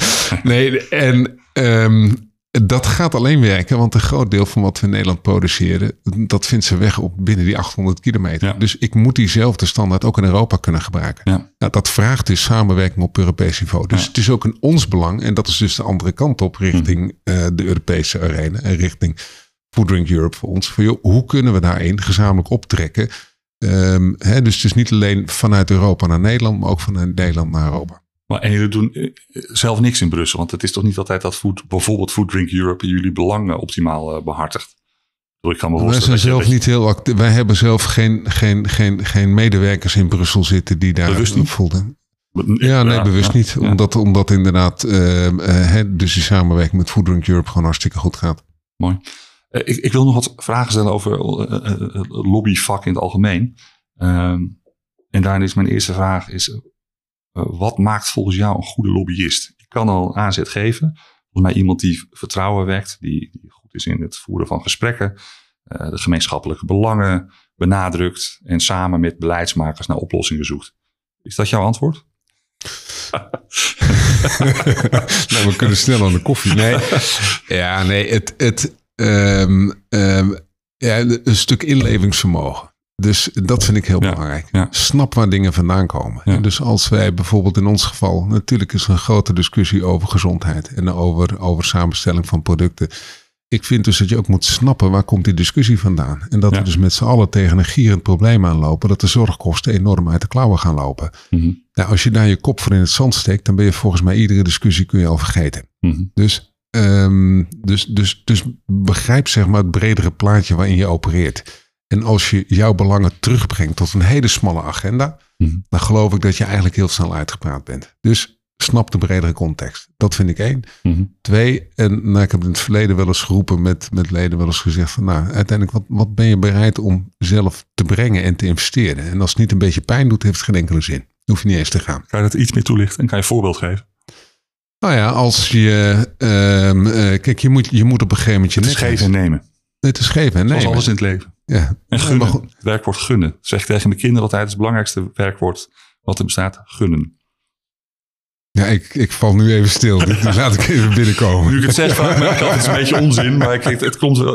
Nee, en um, dat gaat alleen werken, want een groot deel van wat we in Nederland produceren, dat vindt zijn weg op binnen die achthonderd kilometer. Ja. Dus ik moet diezelfde standaard ook in Europa kunnen gebruiken. Ja. Nou, dat vraagt dus samenwerking op Europees niveau. Dus ja. het is ook in ons belang, en dat is dus de andere kant op richting hm. uh, de Europese arena en richting Food Drink Europe voor ons. Voor, joh, hoe kunnen we daarin gezamenlijk optrekken? Um, hè, dus, dus niet alleen vanuit Europa naar Nederland, maar ook vanuit Nederland naar Europa. Maar en jullie doen zelf niks in Brussel. Want het is toch niet altijd dat food, bijvoorbeeld Food Drink Europe jullie belangen optimaal uh, behartigt. Ik kan me wij zijn zelf niet heel actief. Wij hebben zelf geen, geen, geen, geen medewerkers in Brussel zitten die daar bewust niet voelden. Ja, nee, ja, bewust ja, niet. Ja. Omdat, omdat inderdaad uh, uh, dus die samenwerking met Food Drink Europe gewoon hartstikke goed gaat. Mooi. Uh, ik, ik wil nog wat vragen stellen over uh, uh, lobbyvak in het algemeen. Uh, en daarin is mijn eerste vraag is, Uh, wat maakt volgens jou een goede lobbyist? Ik kan al aanzet geven. Volgens mij iemand die vertrouwen wekt. Die, die goed is in het voeren van gesprekken. Uh, de gemeenschappelijke belangen benadrukt. En samen met beleidsmakers naar oplossingen zoekt. Is dat jouw antwoord? Nou, we kunnen snel aan de koffie. Nee, ja, nee, het, het um, um, ja, een stuk inlevingsvermogen. Dus dat vind ik heel ja, belangrijk. Ja. Snap waar dingen vandaan komen. Ja. Dus als wij bijvoorbeeld in ons geval, natuurlijk is er een grote discussie over gezondheid en over, over samenstelling van producten. Ik vind dus dat je ook moet snappen waar komt die discussie vandaan. En dat ja. we dus met z'n allen tegen een gierend probleem aanlopen, dat de zorgkosten enorm uit de klauwen gaan lopen. Mm-hmm. Nou, als je daar je kop voor in het zand steekt, dan ben je volgens mij iedere discussie kun je al vergeten. Mm-hmm. Dus, um, dus, dus, dus begrijp zeg maar het bredere plaatje waarin je opereert. En als je jouw belangen terugbrengt tot een hele smalle agenda, mm-hmm. dan geloof ik dat je eigenlijk heel snel uitgepraat bent. Dus snap de bredere context. Dat vind ik één. Mm-hmm. Twee, en nou, ik heb in het verleden wel eens geroepen met, met leden wel eens gezegd van nou, uiteindelijk wat, wat ben je bereid om zelf te brengen en te investeren? En als het niet een beetje pijn doet, heeft het geen enkele zin. Dan hoef je niet eens te gaan. Kan je dat iets meer toelichten en kan je een voorbeeld geven? Nou ja, als je, uh, uh, kijk, je moet, je moet op een gegeven moment je Het is geven en nemen. Het is geven en nemen. Zoals alles in het leven. Ja. En gunnen. Ja, het werkwoord gunnen. Dat zeg ik tegen mijn kinderen altijd. Het is het belangrijkste werkwoord wat er bestaat. Gunnen. Ja, ik, ik val nu even stil. Dus laat ik even binnenkomen. Nu ik het zeg, vaak merk ik altijd, het is een beetje onzin. Maar ik, het, het komt wel.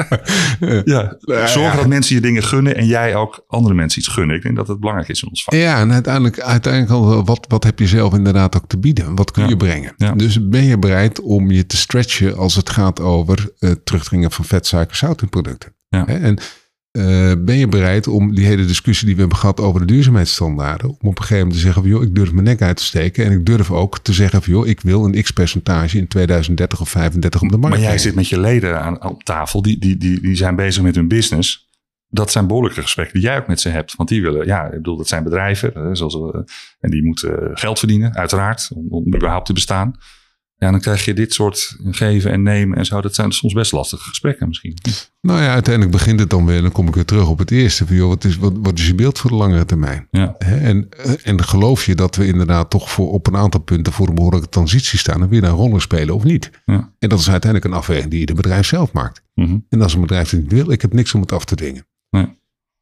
ja, zorg ja. dat mensen je dingen gunnen. En jij ook andere mensen iets gunnen. Ik denk dat het belangrijk is in ons vak. Ja, en uiteindelijk, uiteindelijk wat, wat heb je zelf inderdaad ook te bieden? Wat kun ja. je brengen? Ja. Dus ben je bereid om je te stretchen als het gaat over uh, terugdringen van vet, suiker, zout in producten? Ja. En Uh, ben je bereid om die hele discussie die we hebben gehad over de duurzaamheidsstandaarden, om op een gegeven moment te zeggen van joh, ik durf mijn nek uit te steken en ik durf ook te zeggen van joh, ik wil een x percentage in tweeduizend dertig of vijfendertig op de markt. Maar jij brengen. Zit met je leden aan, op tafel, die, die, die, die zijn bezig met hun business. Dat zijn behoorlijke gesprekken die jij ook met ze hebt. Want die willen, ja, ik bedoel, dat zijn bedrijven, hè, zoals we, en die moeten geld verdienen, uiteraard, om, om überhaupt te bestaan. Ja, dan krijg je dit soort geven en nemen en zo. Dat zijn soms best lastige gesprekken misschien. Nou ja, uiteindelijk begint het dan weer. Dan kom ik weer terug op het eerste. Van, joh, wat, is, wat, wat is je beeld voor de langere termijn? Ja. En, en geloof je dat we inderdaad toch voor, op een aantal punten voor een behoorlijke transitie staan? En weer naar rollen spelen of niet? Ja. En dat is uiteindelijk een afweging die ieder bedrijf zelf maakt. Mm-hmm. En als een bedrijf het niet wil, ik heb niks om het af te dwingen. Nee.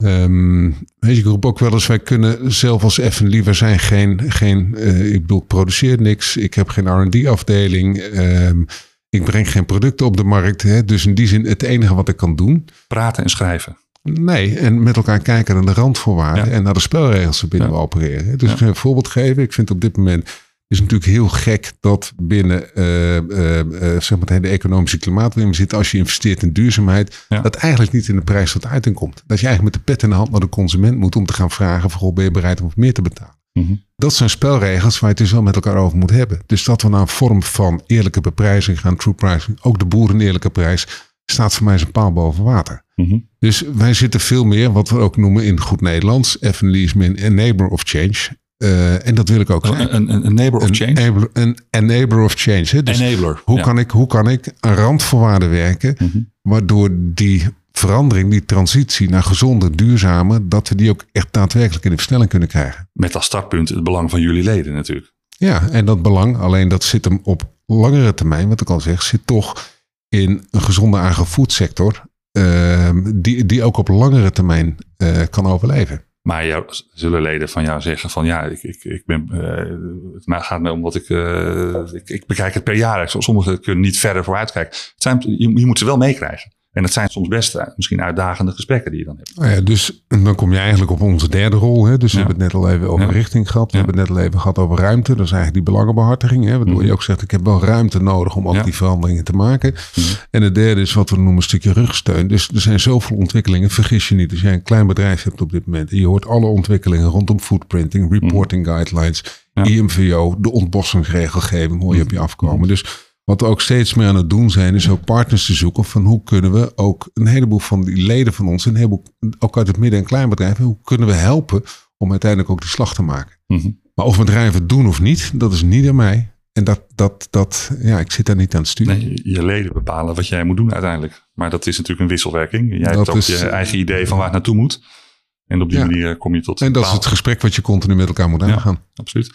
Um, weet je, ik roep ook wel eens, wij kunnen zelf als F en L, we zijn geen, geen uh, ik bedoel, ik produceer niks. Ik heb geen R en D afdeling. Um, ik breng geen producten op de markt. Hè, dus in die zin het enige wat ik kan doen. Praten en schrijven. Nee, en met elkaar kijken naar de randvoorwaarden. Ja. En naar de spelregels waarbinnen ja. we opereren. Dus ja. ik ga een voorbeeld geven. Ik vind op dit moment is het natuurlijk heel gek dat binnen uh, uh, uh, zeg maar de economische klimaat waarin we zitten, als je investeert in duurzaamheid, ja. dat eigenlijk niet in de prijs tot uiting komt. Dat je eigenlijk met de pet in de hand naar de consument moet om te gaan vragen van, goh, ben je bereid om meer te betalen? Mm-hmm. Dat zijn spelregels waar je het dus wel met elkaar over moet hebben. Dus dat we naar een vorm van eerlijke beprijzing gaan, true pricing, ook de boeren eerlijke prijs, staat voor mij zijn paal boven water. Mm-hmm. Dus wij zitten veel meer, wat we ook noemen in goed Nederlands, F en L is een enabler of change. Uh, en dat wil ik ook zijn. Een, een, een neighbor of change? Enabler, een enabler of change. Hè? Dus enabler. Hoe, ja. kan ik, hoe kan ik aan randvoorwaarden werken, mm-hmm. waardoor die verandering, die transitie naar gezonde, duurzame, dat we die ook echt daadwerkelijk in de versnelling kunnen krijgen. Met als startpunt het belang van jullie leden natuurlijk. Ja, en dat belang, alleen dat zit hem op langere termijn, wat ik al zeg, zit toch in een gezonde agrofoodsector, uh, die, die ook op langere termijn uh, kan overleven. Maar jou, zullen leden van jou zeggen van ja, ik, ik, ik ben, uh, het gaat me om wat ik, uh, ik, ik bekijk het per jaar. Sommigen kunnen niet verder vooruit kijken. Het zijn, je, je moet ze wel meekrijgen. En het zijn soms best uh, misschien uitdagende gesprekken die je dan hebt. Nou ja, dus dan kom je eigenlijk op onze derde rol. Hè? Dus ja. we hebben het net al even over ja. richting gehad. We ja. hebben het net al even gehad over ruimte. Dat is eigenlijk die belangenbehartiging. Hè? Waardoor mm-hmm. je ook zegt, ik heb wel ruimte nodig om ook ja. die veranderingen te maken. Mm-hmm. En het derde is wat we noemen een stukje rugsteun. Dus er zijn zoveel ontwikkelingen. Vergis je niet. Als jij een klein bedrijf hebt op dit moment. En je hoort alle ontwikkelingen rondom footprinting, reporting mm-hmm. guidelines, ja. I M V O, de ontbossingsregelgeving hoor je op je afkomen. Mm-hmm. Dus wat we ook steeds meer aan het doen zijn, is ook partners te zoeken van hoe kunnen we ook een heleboel van die leden van ons, een heleboel ook uit het midden- en kleinbedrijf, hoe kunnen we helpen om uiteindelijk ook die slag te maken. Mm-hmm. Maar of bedrijven het doen of niet, dat is niet aan mij. En dat, dat, dat, ja, ik zit daar niet aan het sturen. Nee, je leden bepalen wat jij moet doen uiteindelijk. Maar dat is natuurlijk een wisselwerking. Jij dat hebt ook is, je eigen idee van waar het naartoe moet. En op die ja. manier kom je tot. En dat bepaald. is het gesprek wat je continu met elkaar moet aangaan. Ja, absoluut.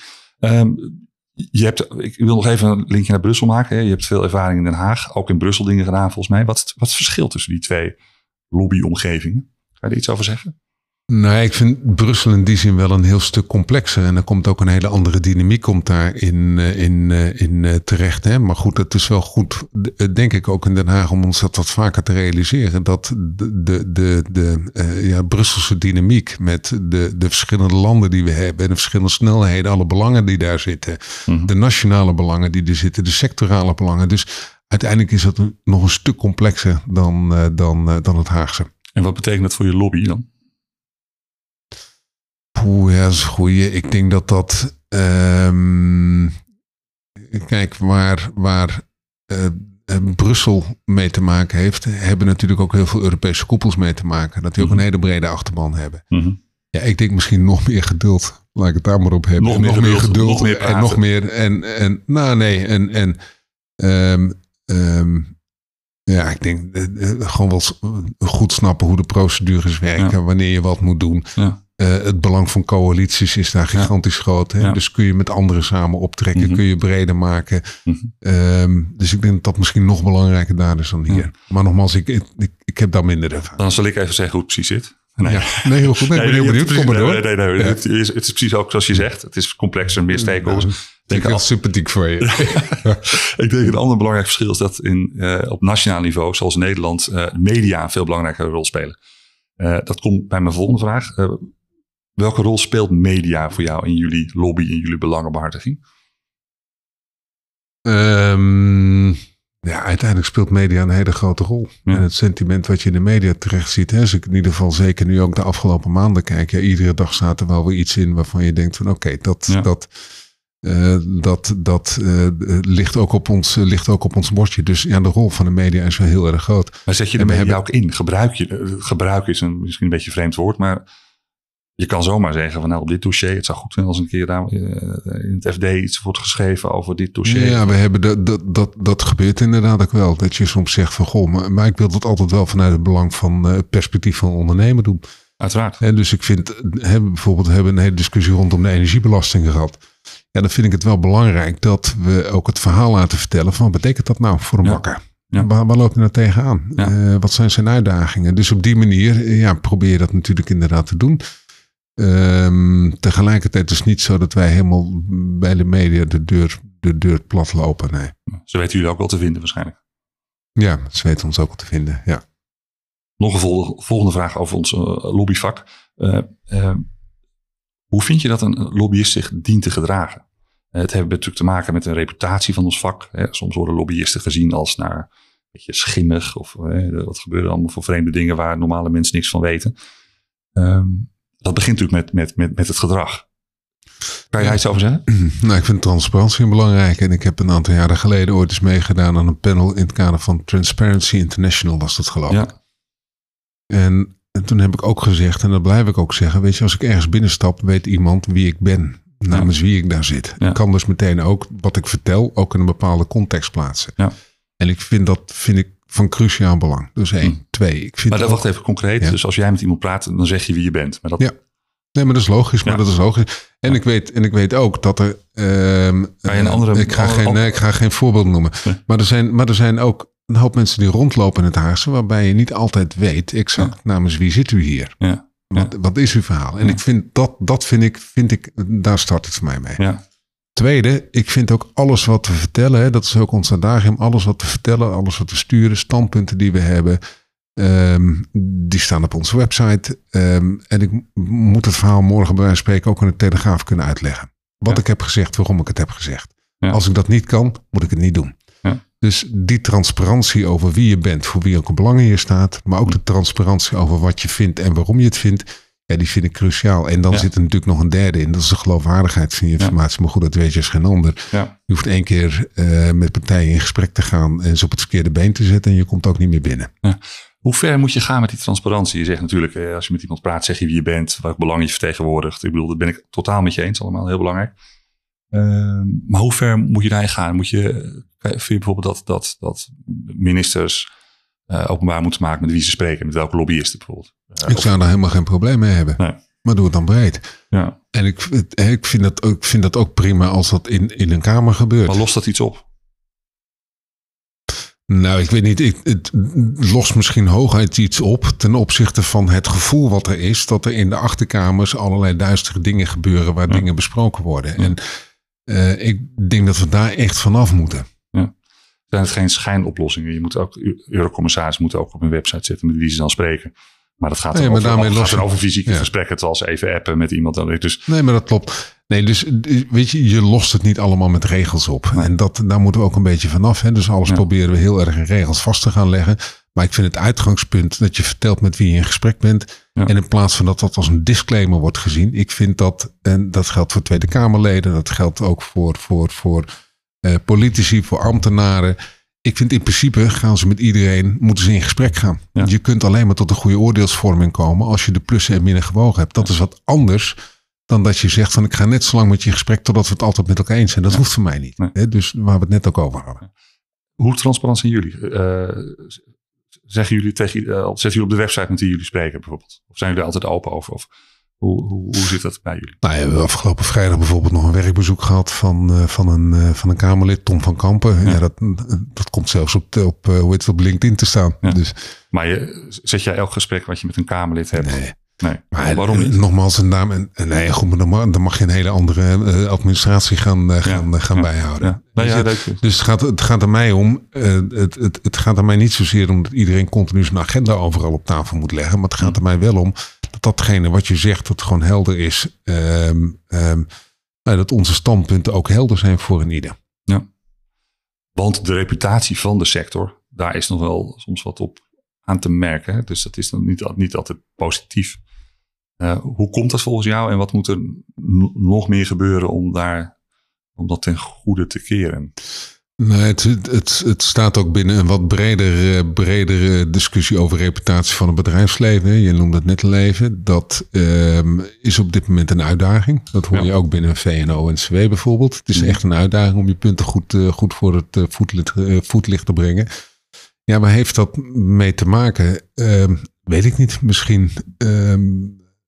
Um, Je hebt, ik wil nog even een linkje naar Brussel maken. Hè. Je hebt veel ervaring in Den Haag. Ook in Brussel dingen gedaan volgens mij. Wat, wat is het verschil tussen die twee lobbyomgevingen? Ga je er iets over zeggen? Nee, ik vind Brussel in die zin wel een heel stuk complexer. En er komt ook een hele andere dynamiek komt daar in, in, in terecht. Hè? Maar goed, het is wel goed, denk ik ook in Den Haag, om ons dat wat vaker te realiseren. Dat de, de, de, de uh, ja, Brusselse dynamiek met de, de verschillende landen die we hebben. En de verschillende snelheden, alle belangen die daar zitten. Mm-hmm. De nationale belangen die er zitten, de sectorale belangen. Dus uiteindelijk is dat nog een stuk complexer dan, uh, dan, uh, dan het Haagse. En wat betekent dat voor je lobby dan? Oeh, ja, dat is een goeie. Ik denk dat dat... Um, kijk, waar, waar uh, Brussel mee te maken heeft, hebben natuurlijk ook heel veel Europese koepels mee te maken. Dat die ook een hele brede achterban hebben. Mm-hmm. Ja, ik denk misschien nog meer geduld. Laat ik het daar maar op hebben. Nog, nog meer, meer geduld. Nog meer en nog meer. En, en nou nee. En, en um, um, ja, ik denk uh, gewoon wel goed snappen hoe de procedures werken. Ja. Wanneer je wat moet doen. Ja. Uh, het belang van coalities is daar gigantisch ja. groot. Hè? Ja. Dus kun je met anderen samen optrekken. Mm-hmm. Kun je breder maken. Mm-hmm. Um, dus ik denk dat dat misschien nog belangrijker daar is dan hier. Ja. Maar nogmaals, ik, ik, ik heb daar minder ervaring. Dan zal ik even zeggen hoe het precies zit. Nee, ja. nee heel goed. Nee, ik ben heel benieuwd. Kom maar door. Nee, nee, nee, nee. Ja. Het, is, het is precies ook zoals je zegt. Het is complexer, meer stakeholders. Nou, ik denk heel al... sympathiek voor je. Ik denk een ander belangrijk verschil is dat in, uh, op nationaal niveau, zoals in Nederland, uh, media een veel belangrijkere rol spelen. Uh, dat komt bij mijn volgende vraag. Uh, welke rol speelt media voor jou in jullie lobby, in jullie belangenbehartiging? Um... Ja, uiteindelijk speelt media een hele grote rol. Ja. En het sentiment wat je in de media terecht ziet, hè, als ik in ieder geval zeker nu ook de afgelopen maanden kijk, ja, iedere dag staat er wel weer iets in waarvan je denkt van oké, okay, dat, ja. dat, uh, dat, dat uh, ligt, ook op ons, uh, ligt ook op ons bordje. Dus ja, de rol van de media is wel heel erg groot. Maar zet je de en media hebben... ook in? Gebruik je? Gebruik is een, misschien een beetje een vreemd woord, maar je kan zomaar zeggen van nou op dit dossier, het zou goed zijn als een keer daar in het F D iets wordt geschreven over dit dossier. Ja, we hebben de, dat, dat, dat gebeurt inderdaad ook wel. Dat je soms zegt van goh, maar, maar ik wil dat altijd wel vanuit het belang van het uh, perspectief van ondernemer doen. Uiteraard. En dus ik vind, hebben bijvoorbeeld hebben een hele discussie rondom de energiebelasting gehad. Ja, dan vind ik het wel belangrijk dat we ook het verhaal laten vertellen van wat betekent dat nou voor een ja. bakker? Ja. Waar, waar loopt hij nou tegenaan? Ja. Uh, wat zijn zijn uitdagingen? Dus op die manier ja, probeer je dat natuurlijk inderdaad te doen. Um, tegelijkertijd is het niet zo dat wij helemaal bij de media de deur, de deur plat lopen. Nee. Ze weten jullie ook wel te vinden waarschijnlijk. Ja, ze weten ons ook wel te vinden. Ja. Nog een vol, volgende vraag over ons uh, lobbyvak. Uh, uh, hoe vind je dat een lobbyist zich dient te gedragen? Uh, het heeft natuurlijk te maken met een reputatie van ons vak. Hè. Soms worden lobbyisten gezien als nou, een beetje schimmig. Of uh, wat gebeurt er allemaal voor vreemde dingen waar normale mensen niks van weten. Um, Dat begint natuurlijk met, met, met, met het gedrag. Kan jij iets over zeggen? Nou, ik vind transparantie belangrijk. En ik heb een aantal jaren geleden ooit eens meegedaan aan een panel in het kader van Transparency International was dat geloof ik. Ja. En, en toen heb ik ook gezegd, en dat blijf ik ook zeggen, weet je, als ik ergens binnenstap, weet iemand wie ik ben. Namens ja. wie ik daar zit. Ja. Ik kan dus meteen ook wat ik vertel, ook in een bepaalde context plaatsen. Ja. En ik vind dat, vind ik, van cruciaal belang. Dus één. Hm. Twee. Ik vind maar dat ook, wacht even concreet. Ja. Dus als jij met iemand praat, dan zeg je wie je bent. Maar dat... Ja. Nee, maar dat is logisch. Maar ja. dat is logisch. En, ja. ik weet, en ik weet ook dat er... Um, kan je een andere... Ik ga, andere, geen, nee, ik ga geen voorbeeld noemen. Nee. Maar, er zijn, maar er zijn ook een hoop mensen die rondlopen in het Haagse, waarbij je niet altijd weet exact ja. namens wie zit u hier. Ja. Wat, ja. wat is uw verhaal? En ja. ik vind dat, dat vind ik, vind ik, daar start het voor mij mee. Ja. Tweede, ik vind ook alles wat we vertellen, hè, dat is ook ons adagium, alles wat we vertellen, alles wat we sturen, standpunten die we hebben, um, die staan op onze website. Um, en ik moet het verhaal morgen bij wijze van spreken ook in de Telegraaf kunnen uitleggen. Wat ja. ik heb gezegd, waarom ik het heb gezegd. Ja. Als ik dat niet kan, moet ik het niet doen. Ja. Dus die transparantie over wie je bent, voor wie ook belang in je staat, maar ook de transparantie over wat je vindt en waarom je het vindt, ja, die vind ik cruciaal. En dan ja. zit er natuurlijk nog een derde in. Dat is de geloofwaardigheid van je informatie. Ja. Maar goed, dat weet je als geen ander. Ja. Je hoeft één keer uh, met partijen in gesprek te gaan en ze op het verkeerde been te zetten en je komt ook niet meer binnen. Ja. Hoe ver moet je gaan met die transparantie? Je zegt natuurlijk, als je met iemand praat, zeg je wie je bent, welk belang je vertegenwoordigt. Ik bedoel, dat ben ik totaal met je eens. Allemaal heel belangrijk. Uh, maar hoe ver moet je daarin gaan? Moet je, vind je bijvoorbeeld dat, dat, dat ministers uh, openbaar moeten maken met wie ze spreken, met welke lobbyisten bijvoorbeeld? Uh, ik zou of... daar helemaal geen probleem mee hebben. Nee. Maar doe het dan breed. Ja. En ik, ik, vind dat, ik vind dat ook prima als dat in, in een kamer gebeurt. Maar lost dat iets op? Nou, ik weet niet. Ik, het lost misschien hooguit iets op ten opzichte van het gevoel wat er is, dat er in de achterkamers allerlei duistere dingen gebeuren waar ja. dingen besproken worden. Ja. En uh, ik denk dat we daar echt vanaf moeten. Ja. Zijn het geen schijnoplossingen? Je moet ook, Eurocommissaris moeten ook op een website zetten met wie ze dan spreken. Maar dat gaat dan nee, over, over, gaat dan over fysieke ja. gesprekken, terwijl ze even appen met iemand. Dan. Dus... Nee, maar dat klopt. Nee, dus weet je, je lost het niet allemaal met regels op. Nee. En dat, daar moeten we ook een beetje vanaf. Hè? Dus alles ja. proberen we heel erg in regels vast te gaan leggen. Maar ik vind het uitgangspunt dat je vertelt met wie je in gesprek bent. Ja. En in plaats van dat dat als een disclaimer wordt gezien. Ik vind dat, en dat geldt voor Tweede Kamerleden. Dat geldt ook voor, voor, voor uh, politici, voor ambtenaren. ik vind in principe gaan ze met iedereen, moeten ze in gesprek gaan. Ja. Je kunt alleen maar tot een goede oordeelsvorming komen als je de plussen en minnen gewogen hebt. Dat ja. is wat anders dan dat je zegt van ik ga net zo lang met je in gesprek totdat we het altijd met elkaar eens zijn. Dat ja. hoeft voor mij niet. Nee. Hè? Dus waar we het net ook over hadden. Hoe transparant zijn jullie? Uh, zeggen jullie tegen, uh, zetten jullie op de website met wie jullie spreken bijvoorbeeld? Of zijn jullie altijd open over? Of hoe, hoe, hoe zit dat bij jullie? Nou, we hebben afgelopen vrijdag bijvoorbeeld nog een werkbezoek gehad van, uh, van, een, uh, van een Kamerlid, Tom van Kampen. Ja. Ja, dat, dat komt zelfs op, op, uh, hoe heet het, op LinkedIn te staan. Ja. Dus, maar je, zet jij elk gesprek wat je met een Kamerlid hebt? Nee. Nee, maar waarom niet? Nogmaals, een naam. Nee, goed, maar dan mag, dan mag je een hele andere uh, administratie gaan, uh, gaan, ja, gaan ja, bijhouden. Ja. Nou ja, dus het, dus het gaat, het gaat er mij om. Uh, het, het, het gaat er mij niet zozeer om dat iedereen continu zijn agenda overal op tafel moet leggen. Maar het gaat er mij wel om dat datgene wat je zegt, dat gewoon helder is. Um, um, nou, dat onze standpunten ook helder zijn voor een ieder. Ja. Want de reputatie van de sector, daar is nog wel soms wat op aan te merken. Hè? Dus dat is dan niet, niet altijd positief. Uh, hoe komt dat volgens jou en wat moet er n- nog meer gebeuren om, daar, om dat ten goede te keren? Nee, het, het, het staat ook binnen een wat breder, bredere discussie over reputatie van het bedrijfsleven. Je noemde het net al even. Dat um, is op dit moment een uitdaging. Dat hoor je ja. ook binnen V N O en C W bijvoorbeeld. Het is echt een uitdaging om je punten goed, uh, goed voor het uh, voetlicht, uh, voetlicht te brengen. Ja, waar heeft dat mee te maken? Uh, weet ik niet. Misschien... Uh,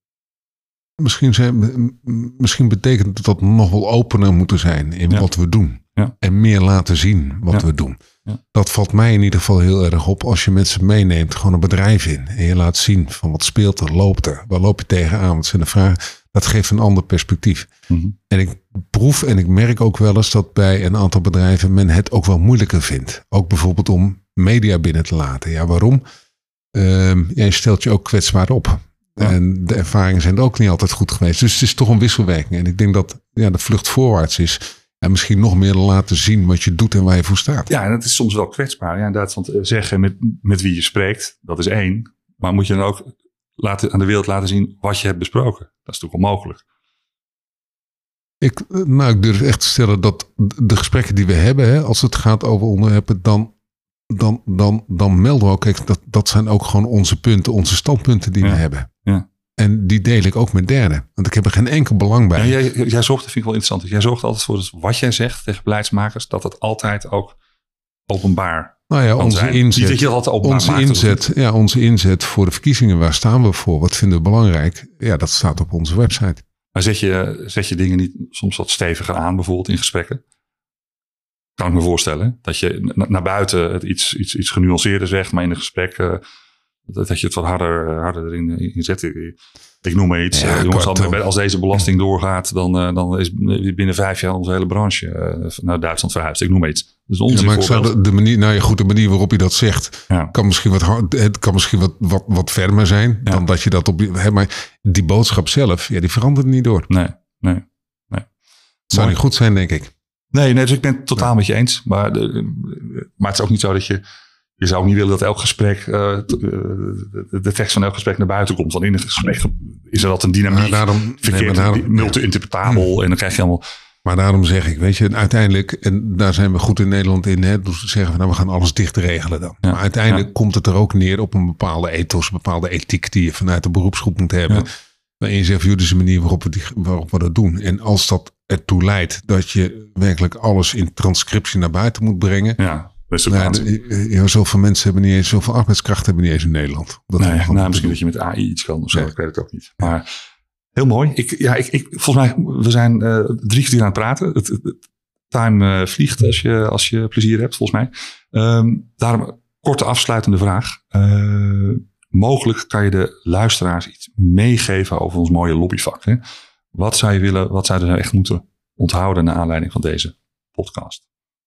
Misschien, zijn, misschien betekent het dat we nog wel opener moeten zijn in ja. wat we doen. Ja. En meer laten zien wat ja. we doen. Ja. Dat valt mij in ieder geval heel erg op als je mensen meeneemt, gewoon een bedrijf in. En je laat zien van wat speelt er, loopt er. Waar loop je tegenaan? Wat zijn de vragen? Dat geeft een ander perspectief. Mm-hmm. En ik proef en ik merk ook wel eens dat bij een aantal bedrijven men het ook wel moeilijker vindt. Ook bijvoorbeeld om media binnen te laten. Ja, waarom? Uh, ja, je stelt je ook kwetsbaar op. Ja. En de ervaringen zijn ook niet altijd goed geweest. Dus het is toch een wisselwerking. En ik denk dat ja, de vlucht voorwaarts is. En misschien nog meer laten zien wat je doet en waar je voor staat. Ja, en dat is soms wel kwetsbaar. Ja, inderdaad, want zeggen met, met wie je spreekt, dat is één. Maar moet je dan ook laten, aan de wereld laten zien wat je hebt besproken? Dat is natuurlijk onmogelijk. Ik, nou, ik durf echt te stellen dat de gesprekken die we hebben, hè, als het gaat over onderwerpen, dan... Dan, dan, dan melden we ook, kijk, dat, dat zijn ook gewoon onze punten, onze standpunten die ja. we hebben. Ja. En die deel ik ook met derden. Want ik heb er geen enkel belang bij. Ja, jij, jij zorgt, dat vind ik wel interessant. Jij zorgt altijd voor dat wat jij zegt tegen beleidsmakers, dat het altijd ook openbaar nou ja, onze zijn. Inzet, Niet dat je dat altijd openbaar onze maakt, inzet, ja, onze inzet voor de verkiezingen, waar staan we voor? Wat vinden we belangrijk? Ja, dat staat op onze website. Maar zet je, zet je dingen niet soms wat steviger aan, bijvoorbeeld in gesprekken? Kan ik me voorstellen. Dat je na, naar buiten het iets, iets, iets genuanceerder zegt, maar in een gesprek uh, dat, dat je het wat harder, harder erin in zet. Ik, ik noem maar iets. Ja, uh, jongens, als, als deze belasting doorgaat, dan, uh, dan is binnen vijf jaar onze hele branche uh, naar Duitsland verhuisd. Ik noem maar iets. Dat is een onzin ja, maar ik zou de, de manier, nou ja, goed, de manier waarop je dat zegt, ja. kan misschien wat hard, het kan misschien wat, wat, wat fermer zijn ja. dan dat je dat op. Hè, maar die boodschap zelf, ja, die verandert niet door. Nee, nee, nee. Het zou niet goed zijn, denk ik. Nee, nee, dus ik ben het totaal ja. met je eens. Maar, de, maar het is ook niet zo dat je... Je zou ook niet willen dat elk gesprek... Uh, de, de tekst van elk gesprek naar buiten komt. Want in een gesprek is er altijd een dynamiek. Maar daarom, verkeerd, nee, maar daarom, multi-interpretabel. Ja. En dan krijg je allemaal... Maar daarom zeg ik, weet je, uiteindelijk... En daar zijn we goed in Nederland in. Hè, dus we zeggen, nou, we gaan alles dicht regelen dan. Ja. Maar uiteindelijk ja. komt het er ook neer op een bepaalde ethos... een bepaalde ethiek die je vanuit de beroepsgroep moet hebben... Ja. Waarin je zegt, joh, dit is de manier waarop we, die, waarop we dat doen. En als dat ertoe leidt dat je werkelijk alles in transcriptie naar buiten moet brengen. Ja, best ook nou, de, ja, zoveel mensen hebben niet eens, zoveel arbeidskrachten hebben niet eens in Nederland. Dat nee, nou, misschien dat je met A I iets kan of zo, nee. Ik weet het ook niet. Maar heel mooi. Ik, ja, ik, ik, volgens mij, we zijn uh, drie kwartier aan het praten. Het, het, het time uh, vliegt als je, als je plezier hebt, volgens mij. Um, daarom korte afsluitende vraag. Uh, Mogelijk kan je de luisteraars iets meegeven over ons mooie lobbyvak. Hè? Wat zou je willen, wat zouden ze echt moeten onthouden naar aanleiding van deze podcast?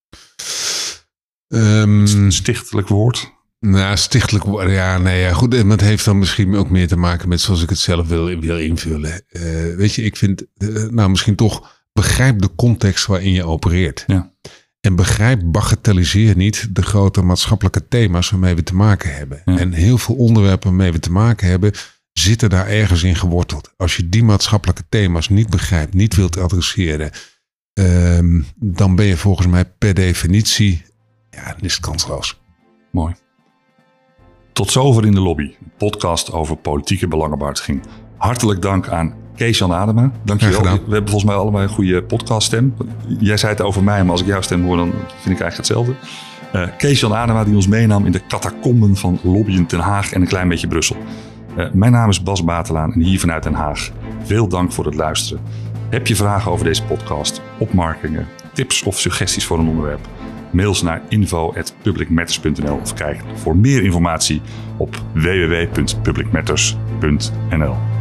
Um, stichtelijk woord? Nou, stichtelijk woord, ja, nee, ja, goed. En dat heeft dan misschien ook meer te maken met zoals ik het zelf wil, wil invullen. Uh, weet je, ik vind, uh, nou misschien toch, begrijp de context waarin je opereert. Ja. En begrijp, bagatelliseer niet de grote maatschappelijke thema's waarmee we te maken hebben. Ja. En heel veel onderwerpen waarmee we te maken hebben, zitten daar ergens in geworteld. Als je die maatschappelijke thema's niet begrijpt, niet wilt adresseren, um, dan ben je volgens mij per definitie ja, dan is het kansloos. Mooi. Tot zover in de lobby. Een podcast over politieke belangenbehartiging. Hartelijk dank aan Kees-Jan Adema. Dankjewel. We hebben volgens mij allebei een goede podcaststem. Jij zei het over mij, maar als ik jouw stem hoor, dan vind ik eigenlijk hetzelfde. Uh, Kees-Jan Adema die ons meenam in de catacomben van lobbyen Den Haag en een klein beetje Brussel. Uh, mijn naam is Bas Batelaan en hier vanuit Den Haag. Veel dank voor het luisteren. Heb je vragen over deze podcast, opmerkingen, tips of suggesties voor een onderwerp? Mail ze naar info at public matters punt n l of kijk voor meer informatie op w w w punt public matters punt n l.